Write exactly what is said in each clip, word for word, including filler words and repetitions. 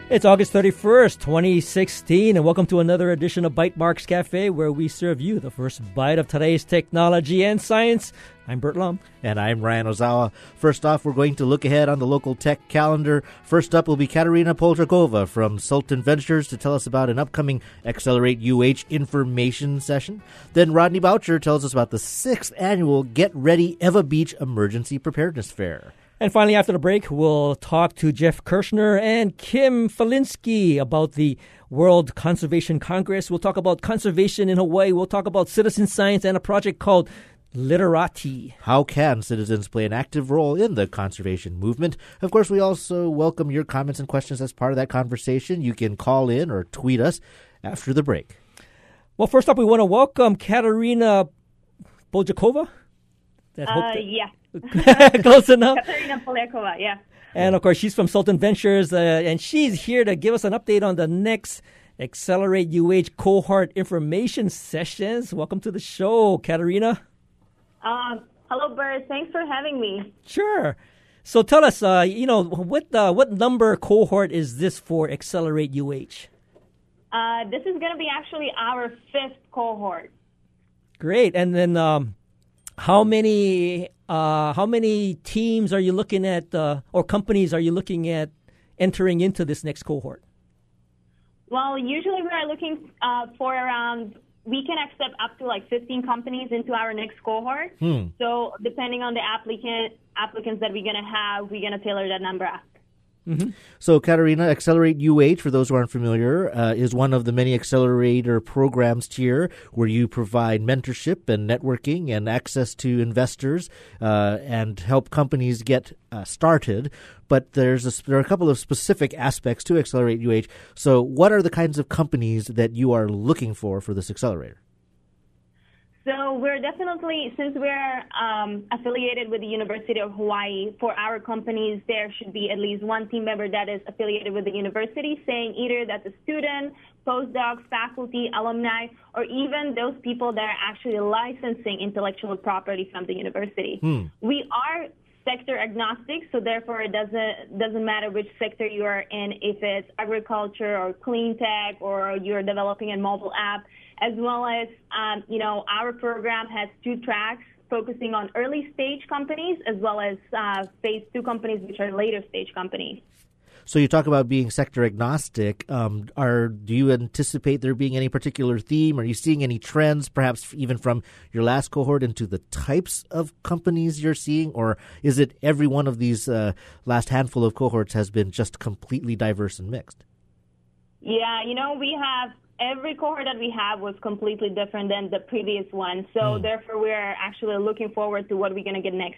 It's August thirty-first, twenty sixteen, and welcome to another edition of Bytemarks Cafe, where we serve you the first bite of today's technology and science. I'm Bert Lum. And I'm Ryan Ozawa. First off, we're going to look ahead on the local tech calendar. First up will be Katerina Poljakova from Sultan Ventures to tell us about an upcoming Accelerate U H information session. Then Rodney Boucher tells us about the sixth annual Get Ready Eva Beach Emergency Preparedness Fair. And finally, after the break, we'll talk to Jeff Kirschner and Kim Falinsky about the World Conservation Congress. We'll talk about conservation in Hawaii. We'll talk about citizen science and a project called Literati. How can citizens play an active role in the conservation movement? Of course, we also welcome your comments and questions as part of that conversation. You can call in or tweet us after the break. Well, first up, we want to welcome Katerina Poljakova. That uh, that- yeah. Close enough. Katerina Poljakova, yeah. And, of course, she's from Sultan Ventures, uh, and she's here to give us an update on the next Accelerate U H cohort information sessions. Welcome to the show, Katerina. Um, hello, Bert. Thanks for having me. Sure. So tell us, uh, you know, what uh, what number cohort is this for Accelerate U H? Uh, this is going to be actually our fifth cohort. Great. And then um, how many uh, how many teams are you looking at, uh, or companies are you looking at entering into this next cohort? Well, usually we are looking uh, for around, we can accept up to like fifteen companies into our next cohort. Hmm. So depending on the applicant applicants that we're going to have, we're going to tailor that number up. Mm-hmm. So, Katerina, Accelerate U H, for those who aren't familiar, uh, is one of the many accelerator programs here where you provide mentorship and networking and access to investors uh, and help companies get uh, started. But there's a, there are a couple of specific aspects to Accelerate U H. So what are the kinds of companies that you are looking for for this accelerator? So we're definitely, since we're um, affiliated with the University of Hawaii, for our companies, there should be at least one team member that is affiliated with the university, saying either that's a student, postdocs, faculty, alumni, or even those people that are actually licensing intellectual property from the university. Hmm. We are sector agnostic, so therefore it doesn't doesn't matter which sector you are in, if it's agriculture or clean tech or you're developing a mobile app, as well as, um, you know, our program has two tracks focusing on early stage companies as well as uh, phase two companies, which are later stage companies. So you talk about being sector agnostic. Um, are do you anticipate there being any particular theme? Are you seeing any trends, perhaps even from your last cohort, into the types of companies you're seeing? Or is it every one of these uh, last handful of cohorts has been just completely diverse and mixed? Yeah, you know, we have every cohort that we have was completely different than the previous one. So mm. therefore, we're actually looking forward to what we're going to get next.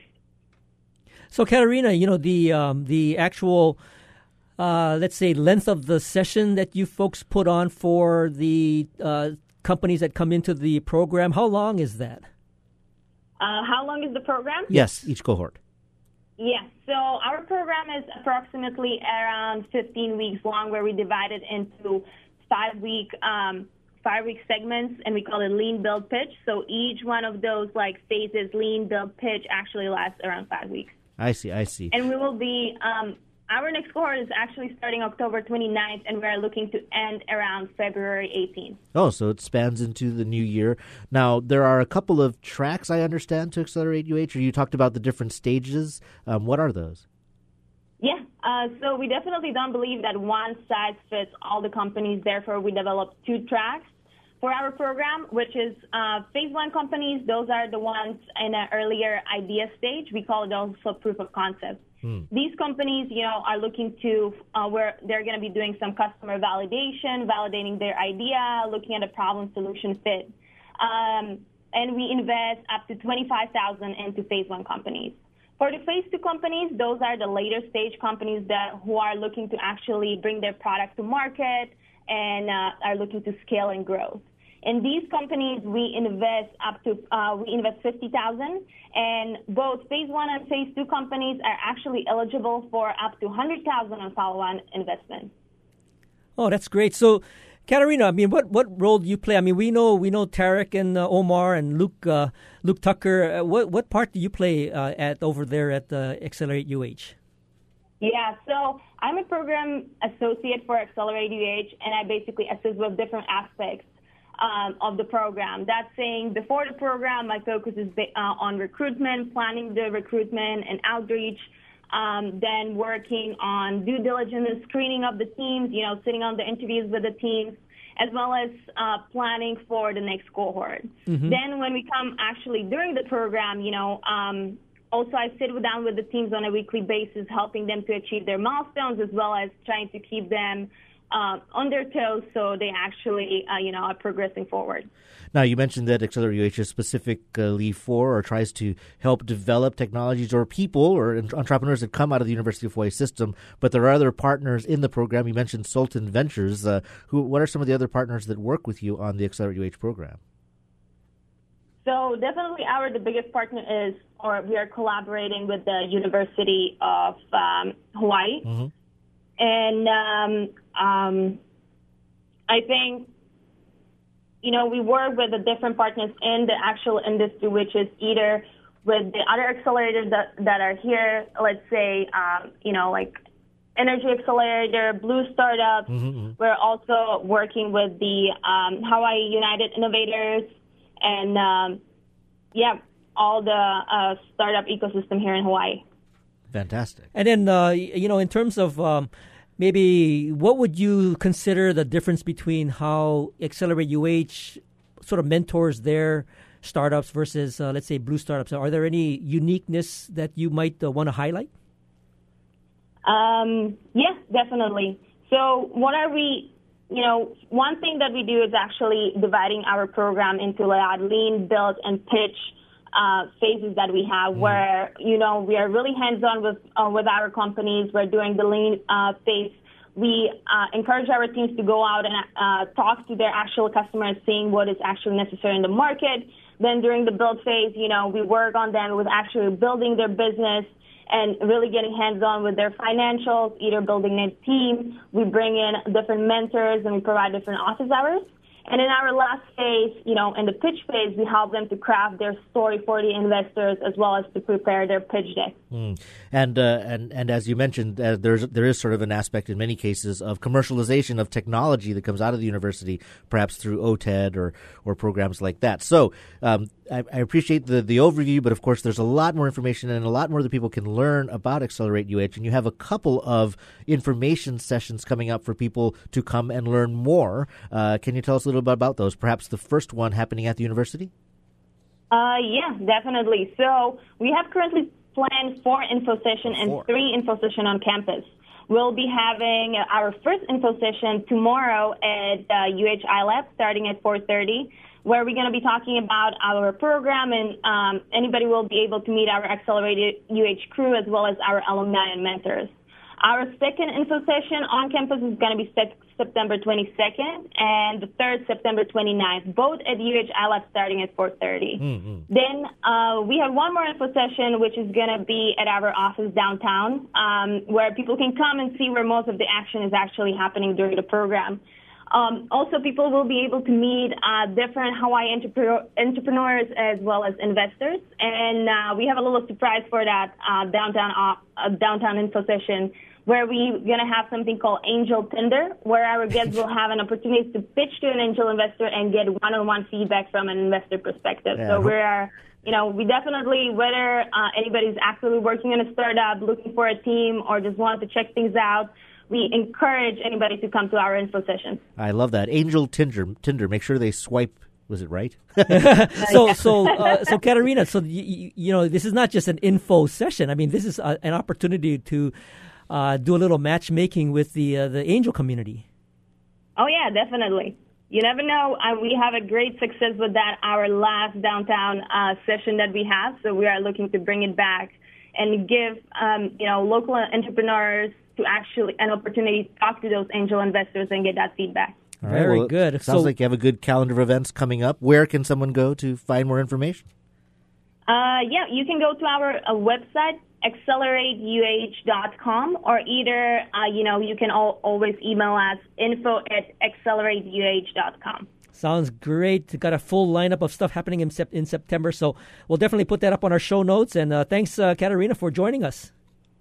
So, Katerina, you know, the um, the actual Uh, let's say, length of the session that you folks put on for the uh, companies that come into the program, how long is that? Uh, how long is the program? Yes, each cohort. Yes, so our program is approximately around fifteen weeks long, where we divide it into five-week um, five-week segments, and we call it lean, build, pitch. So each one of those like phases, lean, build, pitch, actually lasts around five weeks. I see, I see. And we will be... Um, Our next cohort is actually starting October twenty-ninth, and we're looking to end around February eighteenth. Oh, so it spans into the new year. Now, there are a couple of tracks, I understand, to Accelerate U H, or you talked about the different stages. Um, what are those? Yeah, uh, so we definitely don't believe that one size fits all the companies. Therefore, we developed two tracks for our program, which is uh, phase one companies. Those are the ones in an earlier idea stage. We call it also proof of concept. Hmm. These companies, you know, are looking to uh, where they're going to be doing some customer validation, validating their idea, looking at a problem solution fit. Um, and we invest up to twenty-five thousand dollars into phase one companies. For the phase two companies, those are the later stage companies that who are looking to actually bring their product to market and uh, are looking to scale and grow. In these companies, we invest up to uh, we invest fifty thousand dollars, and both phase one and phase two companies are actually eligible for up to one hundred thousand dollars on follow-on investment. Oh, that's great. So, Katerina, I mean, what, what role do you play? I mean, we know we know Tarek and uh, Omar and Luke uh, Luke Tucker. Uh, what what part do you play uh, at over there at uh, Accelerate U H? Yeah, so I'm a program associate for Accelerate U H, and I basically assist with different aspects um, of the program. That's saying before the program, my focus is uh, on recruitment, planning the recruitment and outreach, um, then working on due diligence and screening of the teams, you know, sitting on the interviews with the teams, as well as uh, planning for the next cohort. Mm-hmm. Then when we come actually during the program, you know, um, also I sit down with the teams on a weekly basis, helping them to achieve their milestones, as well as trying to keep them uh, on their toes so they actually, uh, you know, are progressing forward. Now, you mentioned that Accelerate U H is specifically for or tries to help develop technologies or people or entrepreneurs that come out of the University of Hawaii system, but there are other partners in the program. You mentioned Sultan Ventures. Uh, who? What are some of the other partners that work with you on the Accelerate U H program? So definitely our the biggest partner is, or we are collaborating with the University of um, Hawaii. Mm-hmm. And um, um, I think, you know, we work with the different partners in the actual industry, which is either with the other accelerators that, that are here, let's say, um, you know, like Energy Accelerator, Blue Startups. Mm-hmm. We're also working with the um, Hawaii United Innovators and, um, yeah, all the uh, startup ecosystem here in Hawaii. Fantastic. And then, uh, you know, in terms of um, maybe what would you consider the difference between how Accelerate U H sort of mentors their startups versus, uh, let's say, Blue Startups? Are there any uniqueness that you might uh, want to highlight? Um, yeah, definitely. So what are we, you know, one thing that we do is actually dividing our program into like lean, build, and pitch Uh, phases that we have, mm. where, you know, we are really hands-on with uh, with our companies. We're doing the lean uh, phase. We uh, encourage our teams to go out and uh, talk to their actual customers, seeing what is actually necessary in the market. Then during the build phase, you know, we work on them with actually building their business and really getting hands-on with their financials, either building a team. We bring in different mentors and we provide different office hours. And in our last phase, you know, in the pitch phase, we help them to craft their story for the investors as well as to prepare their pitch deck. Mm. And uh, and and as you mentioned, uh, there's there is sort of an aspect in many cases of commercialization of technology that comes out of the university, perhaps through O T E D or or programs like that. So um, I, I appreciate the the overview, but of course, there's a lot more information and a lot more that people can learn about Accelerate U H. And you have a couple of information sessions coming up for people to come and learn more. Uh, can you tell us a little bit about those? Perhaps the first one happening at the university? Uh, yeah, definitely. So we have currently planned four info session and four. three info session on campus. We'll be having our first info session tomorrow at uh, U H I Lab starting at four thirty, where we're going to be talking about our program, and um, anybody will be able to meet our Accelerated U H crew as well as our alumni and mentors. Our second info session on campus is going to be set September twenty-second, and the third, September twenty-ninth, both at U H I Lab starting at four thirty. Mm-hmm. Then uh, we have one more info session, which is going to be at our office downtown, um, where people can come and see where most of the action is actually happening during the program. Um, also, people will be able to meet uh, different Hawaii entrepreneur, entrepreneurs as well as investors, and uh, we have a little surprise for that uh, downtown uh, downtown info session, where we're going to have something called Angel Tinder, where our guests will have an opportunity to pitch to an angel investor and get one-on-one feedback from an investor perspective. Yeah. So we are, you know, we definitely, whether uh, anybody's actually working in a startup, looking for a team, or just wanted to check things out, we encourage anybody to come to our info sessions. I love that. Angel Tinder. Tinder. Make sure they swipe. Was it right? so, so, uh, so, Katerina. So, you, you know, this is not just an info session. I mean, this is a, an opportunity to uh, do a little matchmaking with the uh, the angel community. Oh yeah, definitely. You never know. Uh, we have a great success with that. Our last downtown uh, session that we have. So we are looking to bring it back and give um, you know local entrepreneurs to actually an opportunity to talk to those angel investors and get that feedback. All right, Very well, good. Sounds so, like you have a good calendar of events coming up. Where can someone go to find more information? Uh, yeah, you can go to our uh, website, accelerate U H dot com, or either, uh, you know, you can al- always email us, info at accelerate U H dot com. Sounds great. Got a full lineup of stuff happening in, sep- in September, so we'll definitely put that up on our show notes. And uh, thanks, uh, Katerina, for joining us.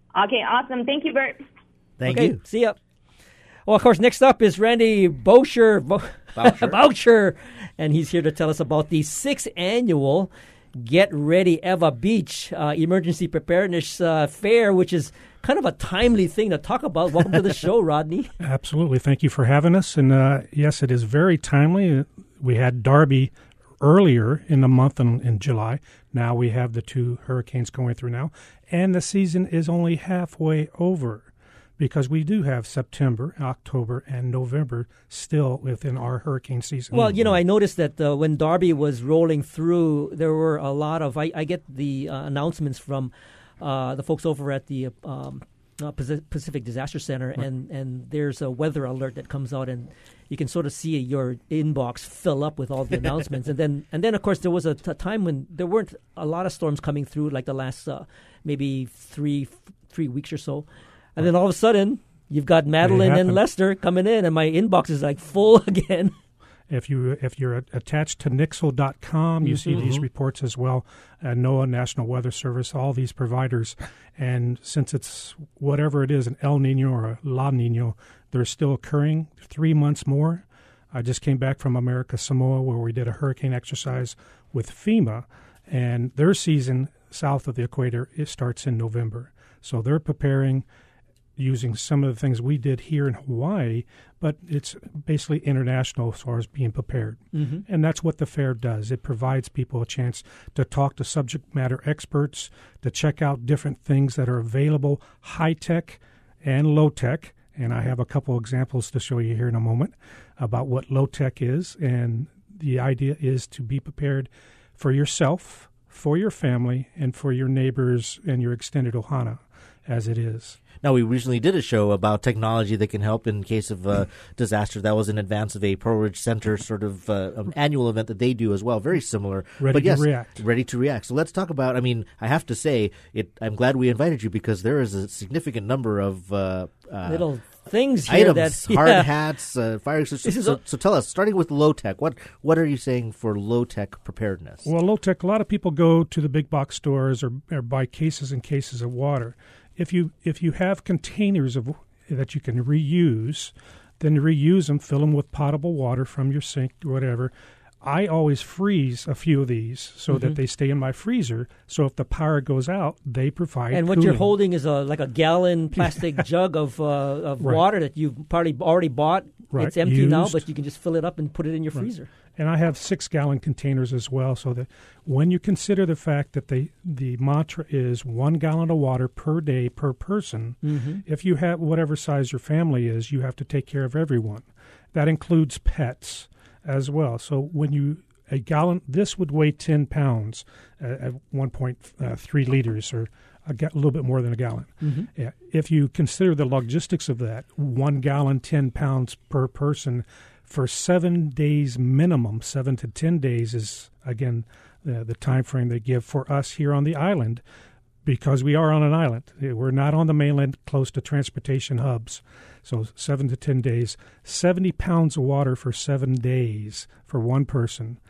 Okay, awesome. Thank you, Bert. Thank okay, you. See ya. Well, of course, next up is Randy Boucher, Bo- Boucher. Boucher, and he's here to tell us about the sixth annual Get Ready Eva Beach uh, Emergency Preparedness uh, Fair, which is kind of a timely thing to talk about. Welcome to the show, Rodney. Absolutely. Thank you for having us. And uh, yes, it is very timely. We had Darby earlier in the month in, in July. Now we have the two hurricanes going through now. And the season is only halfway over, because we do have September, October, and November still within our hurricane season. Well, you know, I noticed that uh, when Darby was rolling through, there were a lot of, I, I get the uh, announcements from uh, the folks over at the um, uh, Pacific Disaster Center, right. and, and there's a weather alert that comes out, and you can sort of see your inbox fill up with all the announcements. and then, and then, of course, there was a t- time when there weren't a lot of storms coming through, like the last uh, maybe three three weeks or so. And then all of a sudden, you've got Madeline and Lester coming in, and my inbox is like full again. If you if you're attached to Nixle dot com, you mm-hmm. see these reports as well. Uh, NOAA, National Weather Service, all these providers, and since it's whatever it is, an El Nino or a La Nino, they're still occurring. Three months more. I just came back from America Samoa, where we did a hurricane exercise with FEMA, and their season south of the equator it starts in November. So they're preparing, using some of the things we did here in Hawaii, but it's basically international as far as being prepared. Mm-hmm. And that's what the fair does. It provides people a chance to talk to subject matter experts, to check out different things that are available, high-tech and low-tech. And I have a couple examples to show you here in a moment about what low-tech is. And the idea is to be prepared for yourself, for your family, and for your neighbors and your extended ohana as it is. Now, we recently did a show about technology that can help in case of uh, disaster. That was in advance of a Pearl Ridge Center sort of uh, um, annual event that they do as well. Very similar. Ready but yes, to react. Ready to react. So let's talk about, I mean, I have to say, it. I'm glad we invited you because there is a significant number of uh, uh, little things here items, that, hard yeah. hats, uh, fire extinguishers. So, so, so tell us, starting with low-tech, what, what are you saying for low-tech preparedness? Well, low-tech, a lot of people go to the big box stores or, or buy cases and cases of water. If you if you have containers of that you can reuse, then reuse them, fill them with potable water from your sink or whatever. I always freeze a few of these so mm-hmm. that they stay in my freezer. So if the power goes out, they provide And what cooling. you're holding is a like a gallon plastic jug of uh, of right. water that you've probably already bought. Right. It's empty Used. now, but you can just fill it up and put it in your right. freezer. And I have six-gallon containers as well, so that when you consider the fact that they, the mantra is one gallon of water per day per person, mm-hmm. if you have whatever size your family is, you have to take care of everyone. That includes pets as well. So when you a gallon, this would weigh ten pounds uh, at one point three liters, or a, ga- a little bit more than a gallon. Mm-hmm. Yeah. If you consider the logistics of that, one gallon, ten pounds per person, for seven days minimum, seven to ten days is, again, uh, the time frame they give for us here on the island, because we are on an island. We're not on the mainland close to transportation hubs. So seven to ten days, seventy pounds of water for seven days for one person.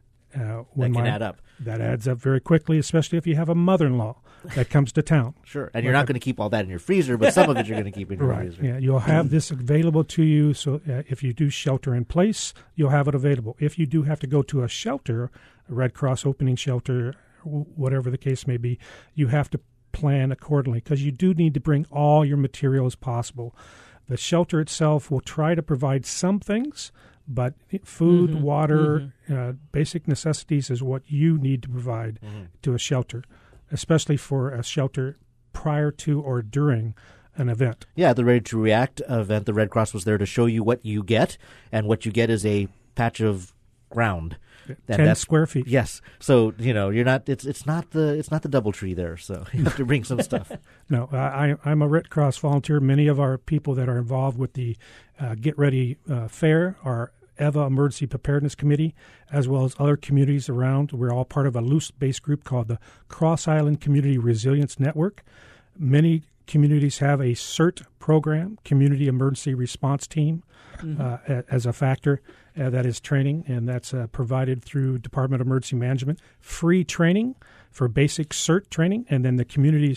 Uh, when that can my, add up. That adds up very quickly, especially if you have a mother-in-law that comes to town. Sure, and you're not going to keep all that in your freezer, but some of it you're going to keep in your right. freezer. Yeah, you'll have this available to you, so uh, if you do shelter in place, you'll have it available. If you do have to go to a shelter, a Red Cross opening shelter, whatever the case may be, you have to plan accordingly, because you do need to bring all your materials possible. The shelter itself will try to provide some things, but food, mm-hmm. water, mm-hmm. Uh, basic necessities is what you need to provide mm-hmm. to a shelter, especially for a shelter prior to or during an event. Yeah, at the Ready to React event, the Red Cross was there to show you what you get, and what you get is a patch of ground. Ten that's, square feet. Yes. So, you know, you're not. It's it's not the it's not the DoubleTree there. So you have to bring some stuff. No, I, I'm a Red Cross volunteer. Many of our people that are involved with the uh, Get Ready uh, Fair are Eva Emergency Preparedness Committee, as well as other communities around. We're all part of a loose-based group called the Cross Island Community Resilience Network. Many communities have a CERT program, Community Emergency Response Team, mm-hmm. uh, as a factor. Uh, that is training, and that's uh, provided through Department of Emergency Management. Free training for basic CERT training, and then the communities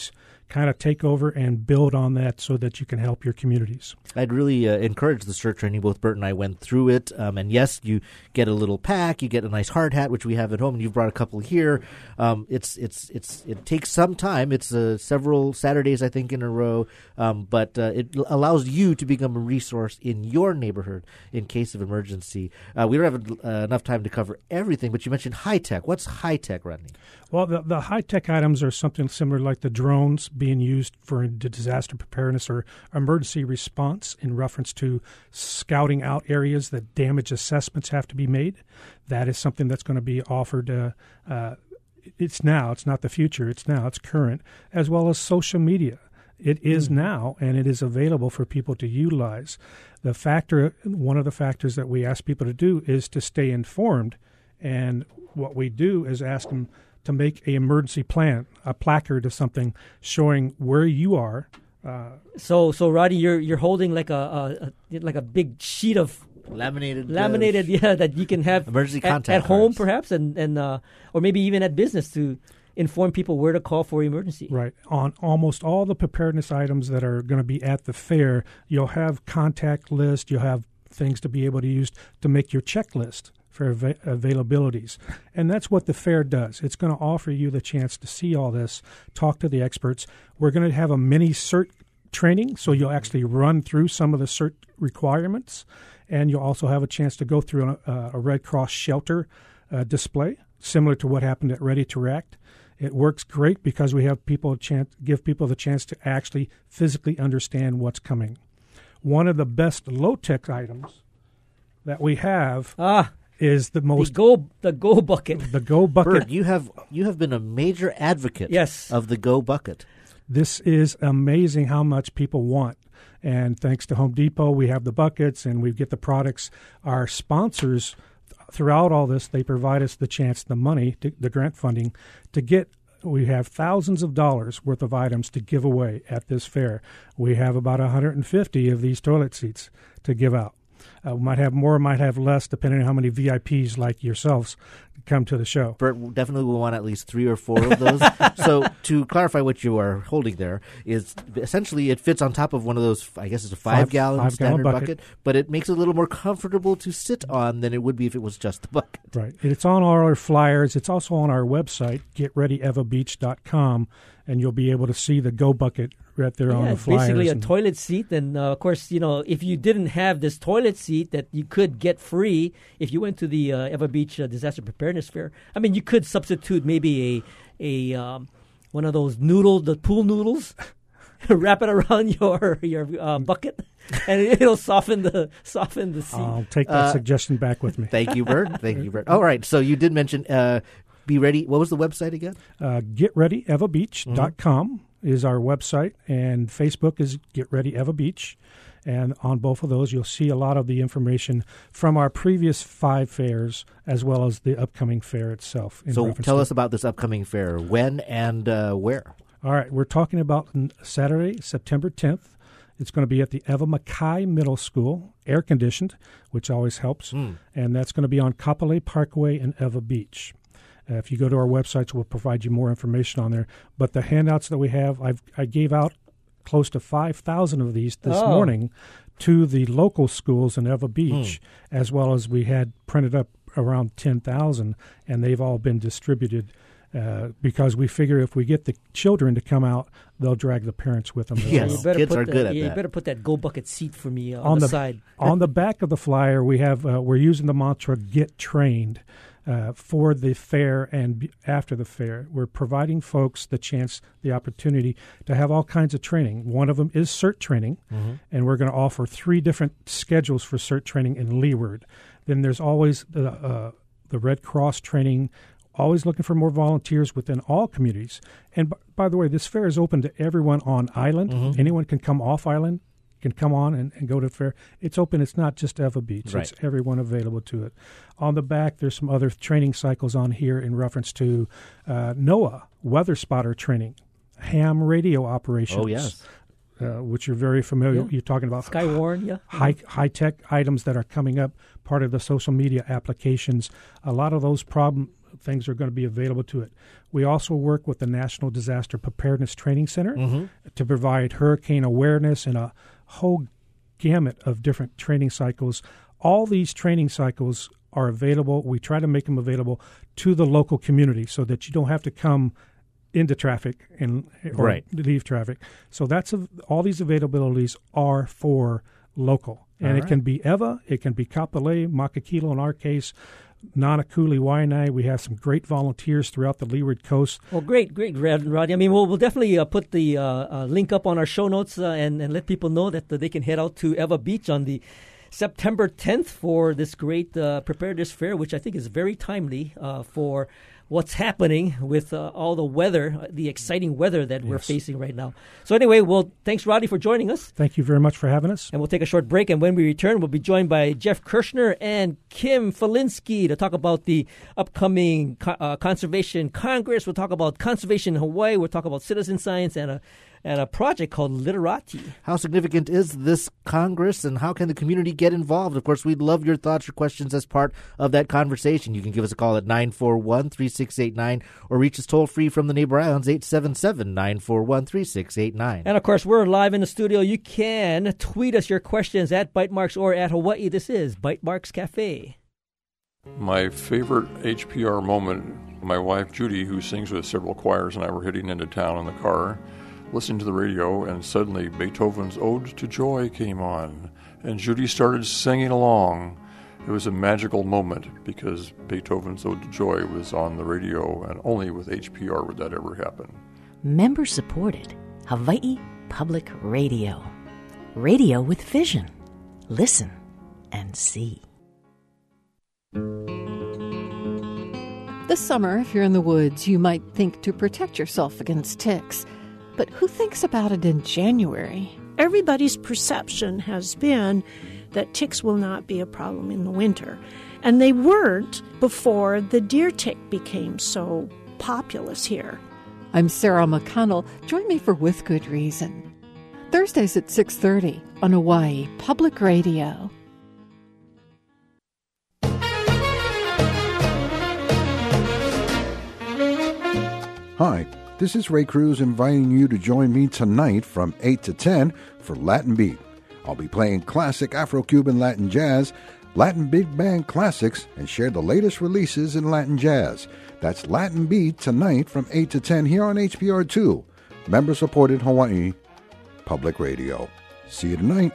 kind of take over and build on that so that you can help your communities. I'd really uh, encourage the CERT training. Both Bert and I went through it. Um, and yes, you get a little pack, you get a nice hard hat, which we have at home, and you've brought a couple here. Um, it's it's it's it takes some time. It's uh, several Saturdays, I think, in a row. Um, but uh, it allows you to become a resource in your neighborhood in case of emergency. Uh, we don't have uh, enough time to cover everything, but you mentioned high tech. What's high tech, Rodney? Well, the, the high-tech items are something similar like the drones being used for disaster preparedness or emergency response in reference to scouting out areas that damage assessments have to be made. That is something that's going to be offered. Uh, uh, it's now. It's not the future. It's now. It's current, as well as social media. It is now, and it is available for people to utilize. The factor, one of the factors that we ask people to do is to stay informed, and what we do is ask them to make an emergency plan, a placard or something showing where you are. Uh, so, so Roddy, you're you're holding like a, a, a like a big sheet of laminated, laminated, uh, yeah, that you can have emergency at, contact at home, cards. perhaps, and and uh, or maybe even at business to inform people where to call for emergency. Right. On almost all the preparedness items that are going to be at the fair, you'll have contact list. You'll have things to be able to use to make your checklist for av- availabilities. And that's what the fair does. It's going to offer you the chance to see all this, talk to the experts. We're going to have a mini CERT training, so you'll actually run through some of the CERT requirements, and you'll also have a chance to go through a, a Red Cross shelter uh, display, similar to what happened at Ready to React. It works great because we have people a chance, give people the chance to actually physically understand what's coming. One of the best low-tech items that we have Ah, is the most the go the go bucket. the Go Bucket. Bert, you have you have been a major advocate Yes. of the Go Bucket. This is amazing how much people want. And thanks to Home Depot, we have the buckets and we get the products. Our sponsors, throughout all this, they provide us the chance, the money, to, the grant funding, to get. We have thousands of dollars worth of items to give away at this fair. We have about one hundred fifty of these toilet seats to give out. Uh, we might have more, might have less, depending on how many V I Ps like yourselves come to the show. Bert definitely will want at least three or four of those. So to clarify what you are holding there is essentially it fits on top of one of those, I guess it's a five-gallon Five- standard five-gallon bucket. bucket. but it makes it a little more comfortable to sit on than it would be if it was just the bucket. Right. It's on all our flyers. It's also on our website, get ready eva beach dot com, and you'll be able to see the Go Bucket right there on Yeah, the it's flyers. basically a and- toilet seat. And, uh, of course, you know, if you didn't have this toilet seat that you could get free if you went to the uh, Eva Beach uh, Disaster Preparedness Fair, I mean, you could substitute maybe a a um, one of those noodle, the pool noodles, wrap it around your your uh, bucket, and it'll soften the soften the seat. I'll take that Uh, suggestion back with me. Thank you, Bert. Thank you, Bert. All right, so you did mention uh, Be Ready. What was the website again? Uh, get ready eva beach dot com is our website, and Facebook is Get Ready Eva Beach. And on both of those, you'll see a lot of the information from our previous five fairs as well as the upcoming fair itself. in So reference tell to- us about this upcoming fair. When and uh, where? All right, we're talking about n- Saturday, September tenth. It's going to be at the Eva Mackay Middle School, air-conditioned, which always helps. Mm. And that's going to be on Kapolei Parkway in Eva Beach. Uh, if you go to our websites, we'll provide you more information on there. But the handouts that we have, I've, I gave out close to five thousand of these this Oh. morning to the local schools in Eva Beach, as well as we had printed up around ten thousand, and they've all been distributed uh, because we figure if we get the children to come out, they'll drag the parents with them. as Yes. you well. better kids put are the, good at yeah, that. You better put that Go Bucket seat for me uh, on, On the, the- side. On the back of the flyer, we have uh, we're using the mantra "Get Trained" uh, for the fair and b- after the fair. We're providing folks the chance, the opportunity to have all kinds of training. One of them is CERT training, and we're going to offer three different schedules for CERT training in Leeward. Then there's always the uh, the Red Cross training. Always looking for more volunteers within all communities. And b- by the way, this fair is open to everyone on island. Anyone can come off island, can come on and, and go to the fair. It's open. It's not just Eva Beach. Right. It's everyone available to it. On the back, there's some other training cycles on here in reference to uh, NOAA, weather spotter training, ham radio operations. Oh, yes. Uh, which you're very familiar. Yeah. You're talking about Skywarn, yeah. high high tech items that are coming up, part of the social media applications. A lot of those problem things are going to be available to it. We also work with the National Disaster Preparedness Training Center Mm-hmm. to provide hurricane awareness and a whole gamut of different training cycles. All these training cycles are available. We try to make them available to the local community so that you don't have to come into traffic and or Right. leave traffic. So that's a, all these availabilities are for local. And All it right. can be Ewa, it can be Kapolei, Makakilo in our case, Nanakuli, Waianae. We have some great volunteers throughout the Leeward Coast. Well, great, great, Rod- Rodney. I mean, we'll, we'll definitely uh, put the uh, uh, link up on our show notes uh, and, and let people know that uh, they can head out to Ewa Beach on the September tenth for this great uh, preparedness fair, which I think is very timely uh, for what's happening with uh, all the weather, uh, the exciting weather that we're Yes. facing right now. So anyway, well, thanks, Rodney, for joining us. Thank you very much for having us. And we'll take a short break, and when we return, we'll be joined by Jeff Kirshner and Kim Falinsky to talk about the upcoming co- uh, Conservation Congress. We'll talk about conservation in Hawaii. We'll talk about citizen science and a and a project called Literati. How significant is this Congress, and how can the community get involved? Of course, we'd love your thoughts or questions as part of that conversation. You can give us a call at nine four one, three six eight nine or reach us toll-free from the Neighbor Islands, eight seven seven, nine four one, three six eight nine. And, of course, we're live in the studio. You can tweet us your questions at Bytemarks or at Hawaii. This is Bytemarks Cafe. My favorite H P R moment, my wife Judy, who sings with several choirs, and I were heading into town in the car, listening to the radio, and suddenly Beethoven's Ode to Joy came on, and Judy started singing along. It was a magical moment because Beethoven's Ode to Joy was on the radio, and only with H P R would that ever happen. Member supported Hawaii Public Radio. Radio with vision. Listen and see. This summer, if you're in the woods, you might think to protect yourself against ticks. But who thinks about it in January? Everybody's perception has been that ticks will not be a problem in the winter. And they weren't before the deer tick became so populous here. I'm Sarah McConnell. Join me for With Good Reason. Thursdays at six thirty on Hawaii Public Radio. Hi, this is Ray Cruz inviting you to join me tonight from eight to ten for Latin Beat. I'll be playing classic Afro-Cuban Latin jazz, Latin big band classics, and share the latest releases in Latin jazz. That's Latin Beat tonight from eight to ten here on H P R two, member-supported Hawaii Public Radio. See you tonight.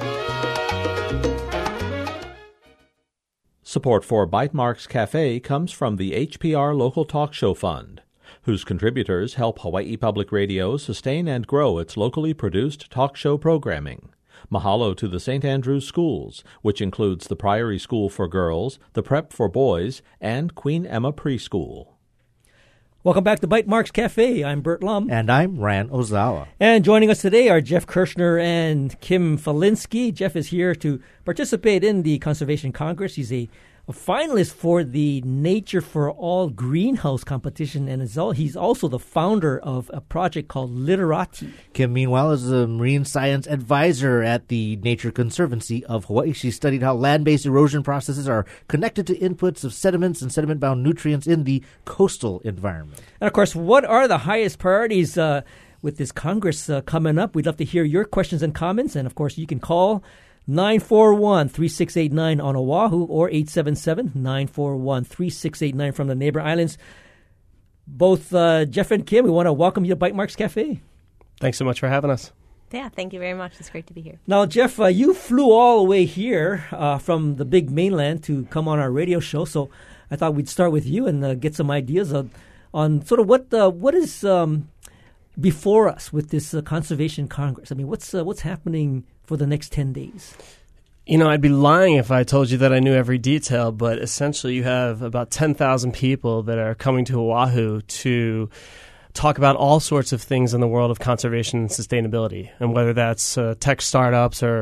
Support for Bytemarks Cafe comes from the H P R Local Talk Show Fund, whose contributors help Hawaii Public Radio sustain and grow its locally produced talk show programming. Mahalo to the Saint Andrews Schools, which includes the Priory School for Girls, the Prep for Boys, and Queen Emma Preschool. Welcome back to Bytemarks Cafe. I'm Bert Lum. And I'm Ran Ozawa. And joining us today are Jeff Kirshner and Kim Falinsky. Jeff is here to participate in the Conservation Congress. He's a, a finalist for the Nature for All Greenhouse competition, and is all, he's also the founder of a project called Literati. Kim, meanwhile, is a marine science advisor at the Nature Conservancy of Hawaii. She studied how land-based erosion processes are connected to inputs of sediments and sediment-bound nutrients in the coastal environment. And, of course, what are the highest priorities uh, with this Congress uh, coming up? We'd love to hear your questions and comments. And, of course, you can call nine four one, three six eight nine on Oahu or eight seven seven, nine four one, three six eight nine from the Neighbor Islands. Both uh, Jeff and Kim, we want to welcome you to Bytemarks Cafe. Thanks so much for having us. Yeah, thank you very much. It's great to be here. Now, Jeff, uh, you flew all the way here uh, from the big mainland to come on our radio show, so I thought we'd start with you and uh, get some ideas of, on sort of what uh, what is um, before us with this uh, Conservation Congress. I mean, what's uh, what's happening for the next ten days? You know, I'd be lying if I told you that I knew every detail, but essentially you have about ten thousand people that are coming to Oahu to talk about all sorts of things in the world of conservation and sustainability, and whether that's uh, tech startups or,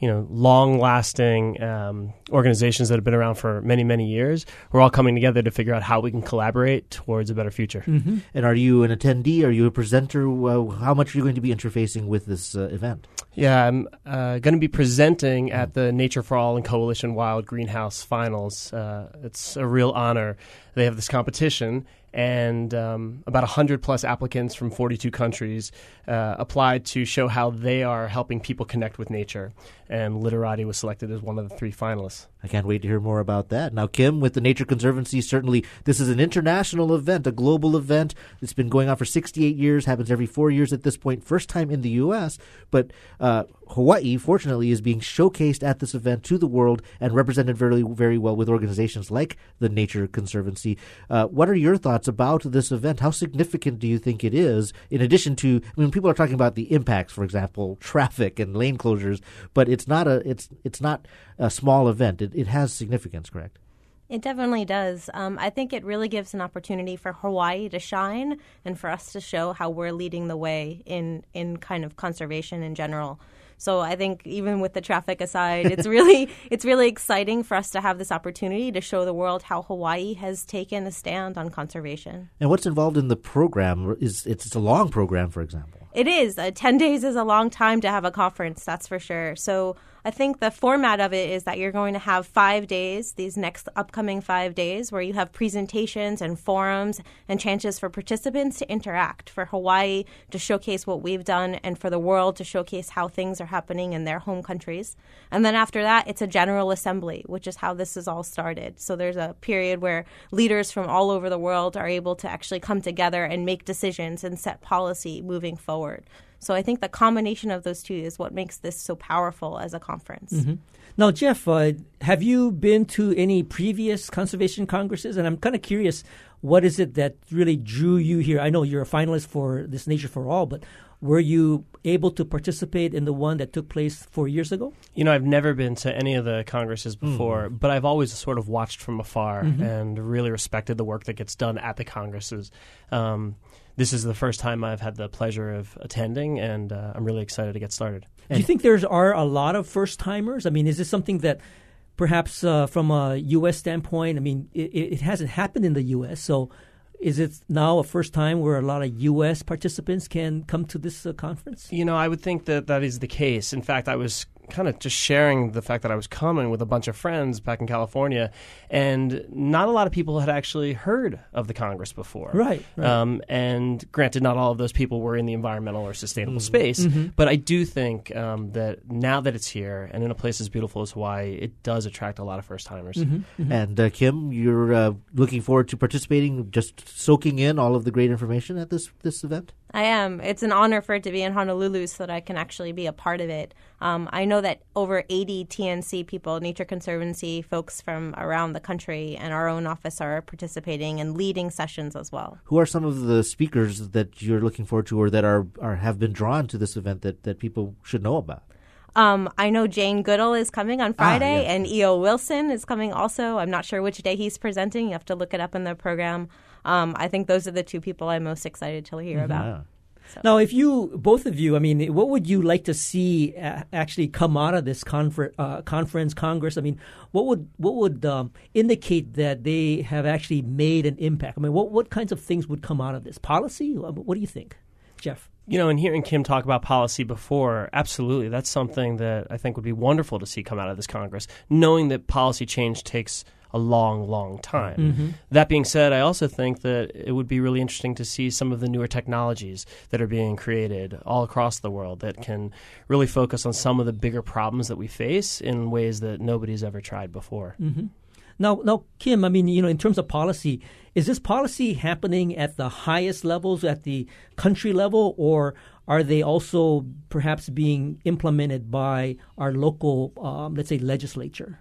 you know, long-lasting um, organizations that have been around for many, many years. We're all coming together to figure out how we can collaborate towards a better future. Mm-hmm. And are you an attendee? Are you a presenter? Uh, how much are you going to be interfacing with this uh, event? Yeah, I'm uh, going to be presenting at the Nature for All and Coalition Wild Greenhouse Finals. Uh, it's a real honor. They have this competition, and um, about one hundred plus applicants from forty-two countries uh, applied to show how they are helping people connect with nature. And Literati was selected as one of the three finalists. I can't wait to hear more about that. Now, Kim, with the Nature Conservancy, certainly this is an international event, a global event. It's been going on for sixty-eight years, happens every four years at this point, first time in the U S. But uh, Hawaii, fortunately, is being showcased at this event to the world and represented very, very well with organizations like the Nature Conservancy. Uh, what are your thoughts about this event? How significant do you think it is, in addition to, I mean, people are talking about the impacts, for example, traffic and lane closures, but it's not a, it's, it's not a small event. It, it has significance, correct? It definitely does. Um, I think it really gives an opportunity for Hawaii to shine and for us to show how we're leading the way in, in kind of conservation in general. So I think even with the traffic aside, it's really it's really exciting for us to have this opportunity to show the world how Hawaii has taken a stand on conservation. And what's involved in the program? Is it's a long program, for example. It is. Uh, ten days is a long time to have a conference, that's for sure. So I think the format of it is that you're going to have five days, these next upcoming five days, where you have presentations and forums and chances for participants to interact, for Hawaii to showcase what we've done and for the world to showcase how things are happening in their home countries. And then after that, it's a general assembly, which is how this is all started. So there's a period where leaders from all over the world are able to actually come together and make decisions and set policy moving forward. So I think the combination of those two is what makes this so powerful as a conference. Mm-hmm. Now, Jeff, uh, have you been to any previous conservation congresses? And I'm kind of curious, what is it that really drew you here? I know you're a finalist for this Nature for All, but were you able to participate in the one that took place four years ago? You know, I've never been to any of the congresses before, mm. but I've always sort of watched from afar mm-hmm. and really respected the work that gets done at the congresses. Um, this is the first time I've had the pleasure of attending, and uh, I'm really excited to get started. Do you think there are a lot of first-timers? I mean, is this something that perhaps uh, from a U S standpoint, I mean, it, it hasn't happened in the U S, so is it now a first time where a lot of U S participants can come to this uh, conference? You know, I would think that that is the case. In fact, I was kind of just sharing the fact that I was coming with a bunch of friends back in California, and not a lot of people had actually heard of the Congress before. Right. right. Um, and granted, not all of those people were in the environmental or sustainable mm-hmm. space, mm-hmm. but I do think um, that now that it's here and in a place as beautiful as Hawaii, it does attract a lot of first-timers. Mm-hmm. Mm-hmm. And uh, Kim, you're uh, looking forward to participating, just soaking in all of the great information at this, this event? I am. It's an honor for it to be in Honolulu so that I can actually be a part of it. Um, I know that over eighty T N C people, Nature Conservancy folks from around the country and our own office are participating and leading sessions as well. Who are some of the speakers that you're looking forward to or that are, are have been drawn to this event that, that people should know about? Um, I know Jane Goodall is coming on Friday, ah, yes. and E O Wilson is coming also. I'm not sure which day he's presenting. You have to look it up in the program. Um, I think those are the two people I'm most excited to hear mm-hmm. about. So. Now, if you, both of you, I mean, what would you like to see uh, actually come out of this confer- uh, conference, Congress? I mean, what would what would um, indicate that they have actually made an impact? I mean, what, what kinds of things would come out of this? Policy? What do you think, Jeff? You know, and hearing Kim talk about policy before, absolutely, that's something that I think would be wonderful to see come out of this Congress, knowing that policy change takes a long, long time. Mm-hmm. That being said, I also think that it would be really interesting to see some of the newer technologies that are being created all across the world that can really focus on some of the bigger problems that we face in ways that nobody's ever tried before. Mm-hmm. Now, now, Kim, I mean, you know, in terms of policy, is this policy happening at the highest levels, at the country level, or are they also perhaps being implemented by our local, um, let's say, legislature?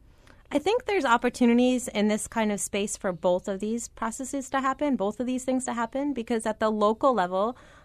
I think there's opportunities in this kind of space for both of these processes to happen, both of these things to happen, because at the local level,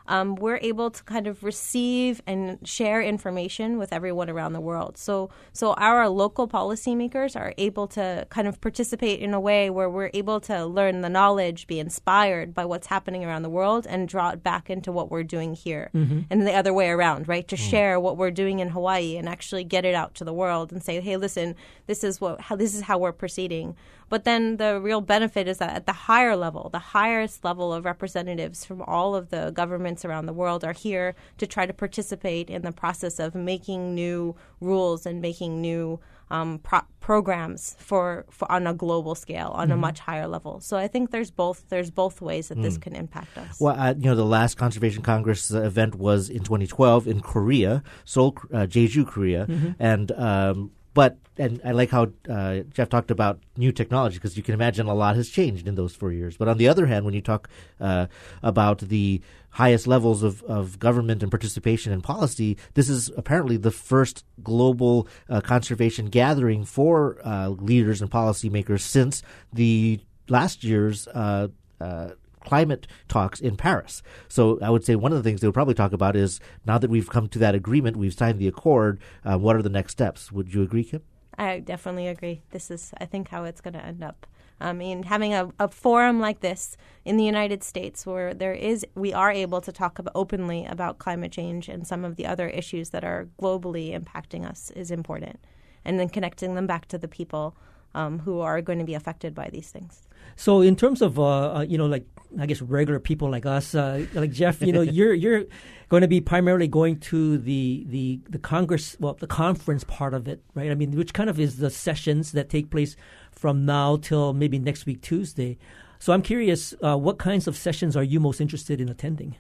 um, we're able to kind of receive and share information with everyone around the world. So, so our local policymakers are able to kind of participate in a way where we're able to learn the knowledge, be inspired by what's happening around the world, and draw it back into what we're doing here. Mm-hmm. And the other way around, right? To mm. share what we're doing in Hawaii and actually get it out to the world and say, hey, listen, this is what how this is how we're proceeding. But then the real benefit is that at the higher level, the highest level of representatives from all of the governments around the world are here to try to participate in the process of making new rules and making new um, pro- programs for, for on a global scale, on mm-hmm. a much higher level. So I think there's both there's both ways that mm. this can impact us. Well, uh, you know, the last Conservation Congress uh, event was in twenty twelve in Korea, Seoul, uh, Jeju, Korea, mm-hmm. and um, But, and I like how uh, Jeff talked about new technology, because you can imagine a lot has changed in those four years. But on the other hand, when you talk uh, about the highest levels of, of government and participation in policy, this is apparently the first global uh, conservation gathering for uh, leaders and policymakers since the last year's uh, uh climate talks in Paris. So I would say one of the things they would probably talk about is, now that we've come to that agreement, we've signed the accord, uh, what are the next steps? Would you agree, Kim? I definitely agree. This is, I think, how it's going to end up. I mean, having a, a forum like this in the United States where there is, we are able to talk about, openly about climate change and some of the other issues that are globally impacting us is important. And then connecting them back to the people um, who are going to be affected by these things. So in terms of, uh, uh, you know, like, I guess regular people like us, uh, like Jeff, you know, you're you're going to be primarily going to the, the, the Congress, well, the conference part of it, right? I mean, which kind of is the sessions that take place from now till maybe next week, Tuesday. So I'm curious, uh, what kinds of sessions are you most interested in attending?